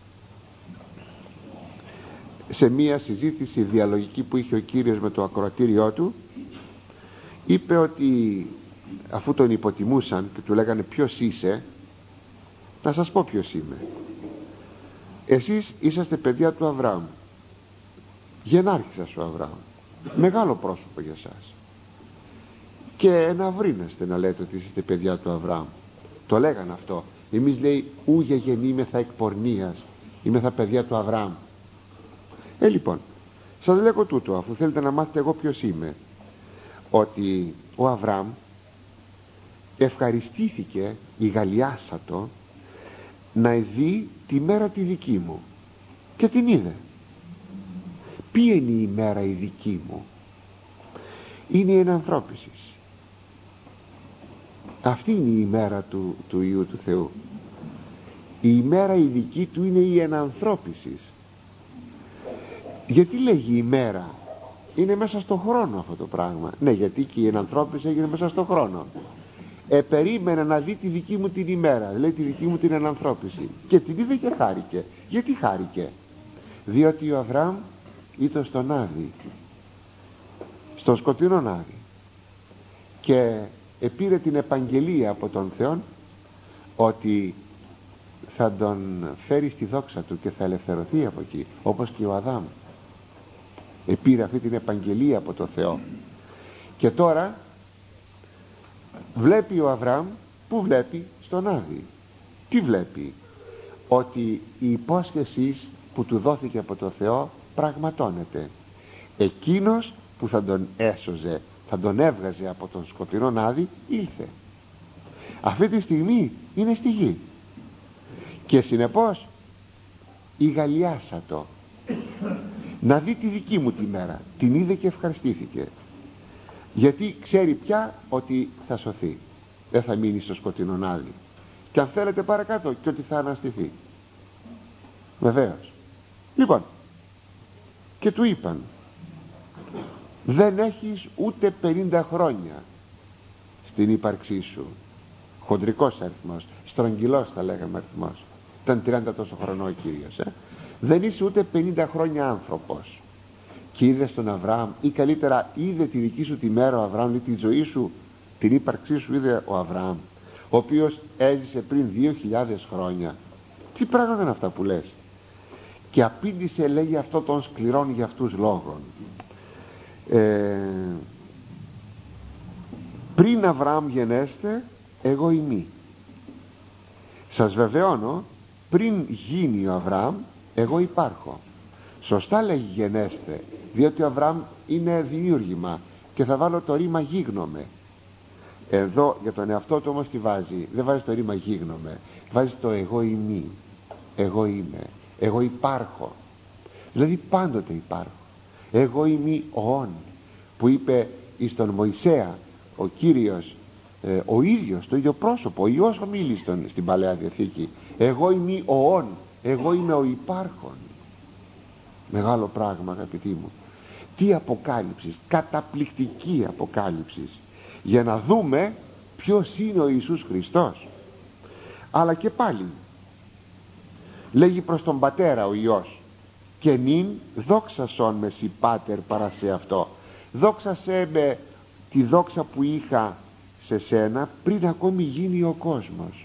σε μία συζήτηση διαλογική που είχε ο Κύριος με το ακροατήριό του, είπε ότι αφού τον υποτιμούσαν και του λέγανε ποιος είσαι, να σας πω ποιος είμαι. Εσείς είσαστε παιδιά του Αβραάμ, γενάρχησας ο Αβραάμ, μεγάλο πρόσωπο για σας, και να βρίνεστε να λέτε ότι είστε παιδιά του Αβραάμ. Το λέγανε αυτό. Εμείς λέει ούγε γεννήμεθα εκ πορνείας, είμεθα παιδιά του Αβραάμ. Λοιπόν, σας λέγω τούτο αφού θέλετε να μάθετε εγώ ποιος είμαι, ότι ο Αβραάμ ευχαριστήθηκε η Γαλλιάσατο να δει τη μέρα τη δική μου, και την είδε. Ποια είναι η ημέρα η δική μου? Είναι η ενανθρώπιση. Αυτή είναι η ημέρα του Υιού του Θεού. Η ημέρα η δική του είναι η ενανθρώπιση. Γιατί λέγει ημέρα? Είναι μέσα στο χρόνο αυτό το πράγμα. Ναι, γιατί και η ενανθρώπιση έγινε μέσα στο χρόνο. Περίμενε να δει τη δική μου την ημέρα, λέει τη δική μου την ενανθρώπιση, και την είδε και χάρηκε. Γιατί χάρηκε? Διότι ο Αβραάμ ήταν στον Άδη, στον σκοτεινό Άδη, και επήρε την επαγγελία από τον Θεό ότι θα τον φέρει στη δόξα του και θα ελευθερωθεί από εκεί, όπως και ο Αδάμ επήρε αυτή την επαγγελία από τον Θεό. Και τώρα βλέπει ο Αβραάμ, που βλέπει? Στον Άδη. Τι βλέπει? Ότι η υπόσχεση που του δόθηκε από τον Θεό πραγματώνεται. Εκείνος που θα τον έσωζε, θα τον έβγαζε από τον σκοτεινό Άδη, ήλθε. Αυτή τη στιγμή είναι στη γη, και συνεπώς ηγαλιάσατο να δει τη δική μου τη μέρα. Την είδε και ευχαριστήθηκε, γιατί ξέρει πια ότι θα σωθεί, δεν θα μείνει στο σκοτεινό Άδη, και αν θέλετε παρακάτω και ότι θα αναστηθεί. Βεβαίως. Λοιπόν, και του είπαν, δεν έχεις ούτε 50 χρόνια στην ύπαρξή σου. Χοντρικός αριθμός, στρογγυλός θα λέγαμε αριθμός. Ήταν 30 τόσο χρονό ο Κύριος. Δεν είσαι ούτε 50 χρόνια άνθρωπος. Και είδες τον Αβραάμ, ή καλύτερα είδε τη δική σου τη μέρα ο Αβραάμ, ή τη ζωή σου, την ύπαρξή σου είδε ο Αβραάμ, ο οποίος έζησε πριν 2.000 χρόνια. Τι πράγματα είναι αυτά που λες? Και απήντησε, λέγει, αυτό των σκληρών για αυτούς λόγων. Πριν Αβραάμ γενέστε, εγώ ημί. Σας βεβαιώνω, πριν γίνει ο Αβραάμ, εγώ υπάρχω. Σωστά λέγει γενέστε, διότι ο Αβραάμ είναι δημιούργημα, και θα βάλω το ρήμα γίγνομαι. Εδώ για τον εαυτό του όμως τι βάζει? Δεν βάζει το ρήμα γίγνομαι, βάζει το εγώ ημί. Εγώ είμαι, εγώ υπάρχω, δηλαδή πάντοτε υπάρχω. Εγώ είμαι οόν, που είπε εις τον Μωυσέα ο Κύριος, ο ίδιος, το ίδιο πρόσωπο, ο Υιός ομίλησε στην Παλαιά Διαθήκη. Εγώ είμαι οόν, εγώ είμαι ο υπάρχον. Μεγάλο πράγμα, αγαπητοί μου. Τι αποκάλυψης, καταπληκτική αποκάλυψης, για να δούμε ποιος είναι ο Ιησούς Χριστός. Αλλά και πάλι λέγει προς τον Πατέρα ο Υιός, και νυν δόξασον με σοι Πάτερ παρά σε αυτό. Δόξασέ με τη δόξα που είχα σε σένα πριν ακόμη γίνει ο κόσμος.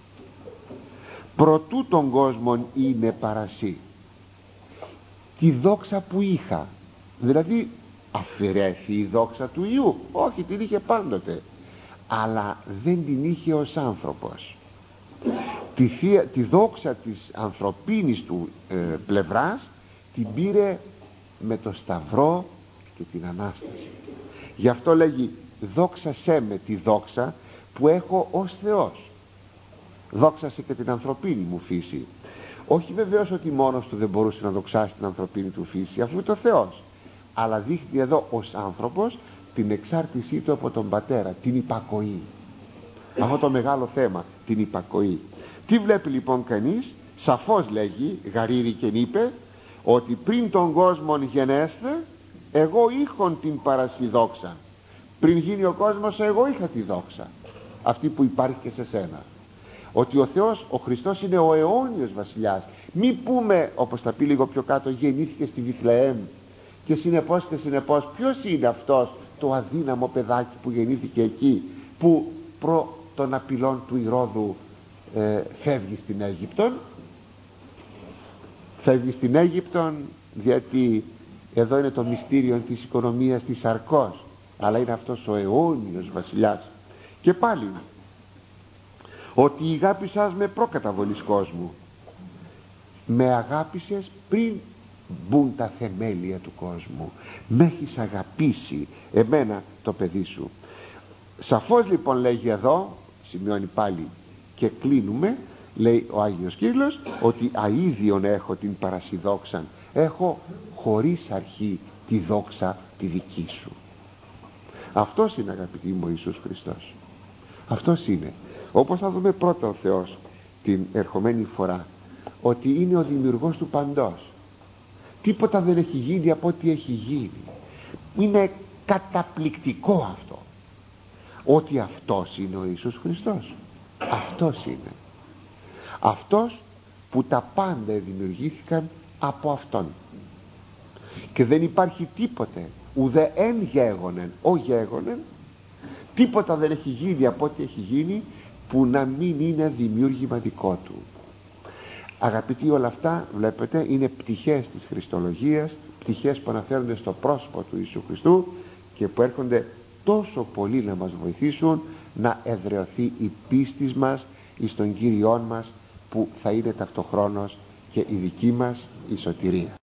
Προτού τον κόσμον είναι παρασύ. Τη δόξα που είχα, δηλαδή αφαιρέθη η δόξα του Υιού? Όχι, την είχε πάντοτε, αλλά δεν την είχε ως άνθρωπος. Τη δόξα της ανθρωπίνης του πλευράς την πήρε με το Σταυρό και την Ανάσταση. Γι' αυτό λέγει, δόξασέ με τη δόξα που έχω ως Θεός. Δόξασε και την ανθρωπίνη μου φύση. Όχι βεβαίως ότι μόνος του δεν μπορούσε να δοξάσει την ανθρωπίνη του φύση, αφού είναι το Θεός, αλλά δείχνει εδώ ως άνθρωπος την εξάρτησή του από τον Πατέρα, την υπακοή. Αυτό το μεγάλο θέμα, την υπακοή. Τι βλέπει λοιπόν κανείς? Σαφώς λέγει, γαρήρη και είπε, ότι πριν τον κόσμο γενέστε, εγώ είχον την παρασυδόξα. Πριν γίνει ο κόσμος, εγώ είχα τη δόξα, αυτή που υπάρχει και σε σένα. Ότι ο Θεός, ο Χριστός, είναι ο αιώνιος βασιλιάς. Μη πούμε, όπως θα πει λίγο πιο κάτω, γεννήθηκε στη Βιθλεέμ, και συνεπώς ποιος είναι αυτός το αδύναμο παιδάκι που γεννήθηκε εκεί, που προ των απειλών του Ηρώδου φεύγει στην Αίγυπτον? Φεύγει στην Αίγυπτον γιατί εδώ είναι το μυστήριο της οικονομίας της σαρκός, αλλά είναι αυτός ο αιώνιος βασιλιάς. Και πάλι, ότι η αγάπησάς με προκαταβολής κόσμου. Με αγάπησες πριν μπουν τα θεμέλια του κόσμου. Με έχεις αγαπήσει εμένα, το παιδί σου. Σαφώς λοιπόν λέγει εδώ, σημειώνει πάλι και κλείνουμε, λέει ο Άγιος Κύριλλος, ότι αΐδιον έχω την παρασυδόξαν. έχω χωρίς αρχή τη δόξα τη δική σου. Αυτός είναι, αγαπητοί μου, ο Ιησούς Χριστός. Αυτός είναι. Όπως θα δούμε πρώτα ο Θεός την ερχομένη φορά, ότι είναι ο δημιουργός του παντός. Τίποτα δεν έχει γίνει από ό,τι έχει γίνει. Είναι καταπληκτικό αυτό, ότι αυτός είναι ο Ιησούς Χριστός. Αυτός είναι. Αυτός που τα πάντα δημιουργήθηκαν από Αυτόν, και δεν υπάρχει τίποτε, ουδέ εν γέγονεν ο γέγονεν, τίποτα δεν έχει γίνει από ό,τι έχει γίνει που να μην είναι δημιούργημα δικό του. Αγαπητοί, όλα αυτά βλέπετε είναι πτυχές της Χριστολογίας, πτυχές που αναφέρονται στο πρόσωπο του Ιησού Χριστού και που έρχονται τόσο πολύ να μας βοηθήσουν να εδραιωθεί η πίστη μας εις τον Κύριόν μας, που θα είναι ταυτοχρόνως και η δική μας η σωτηρία.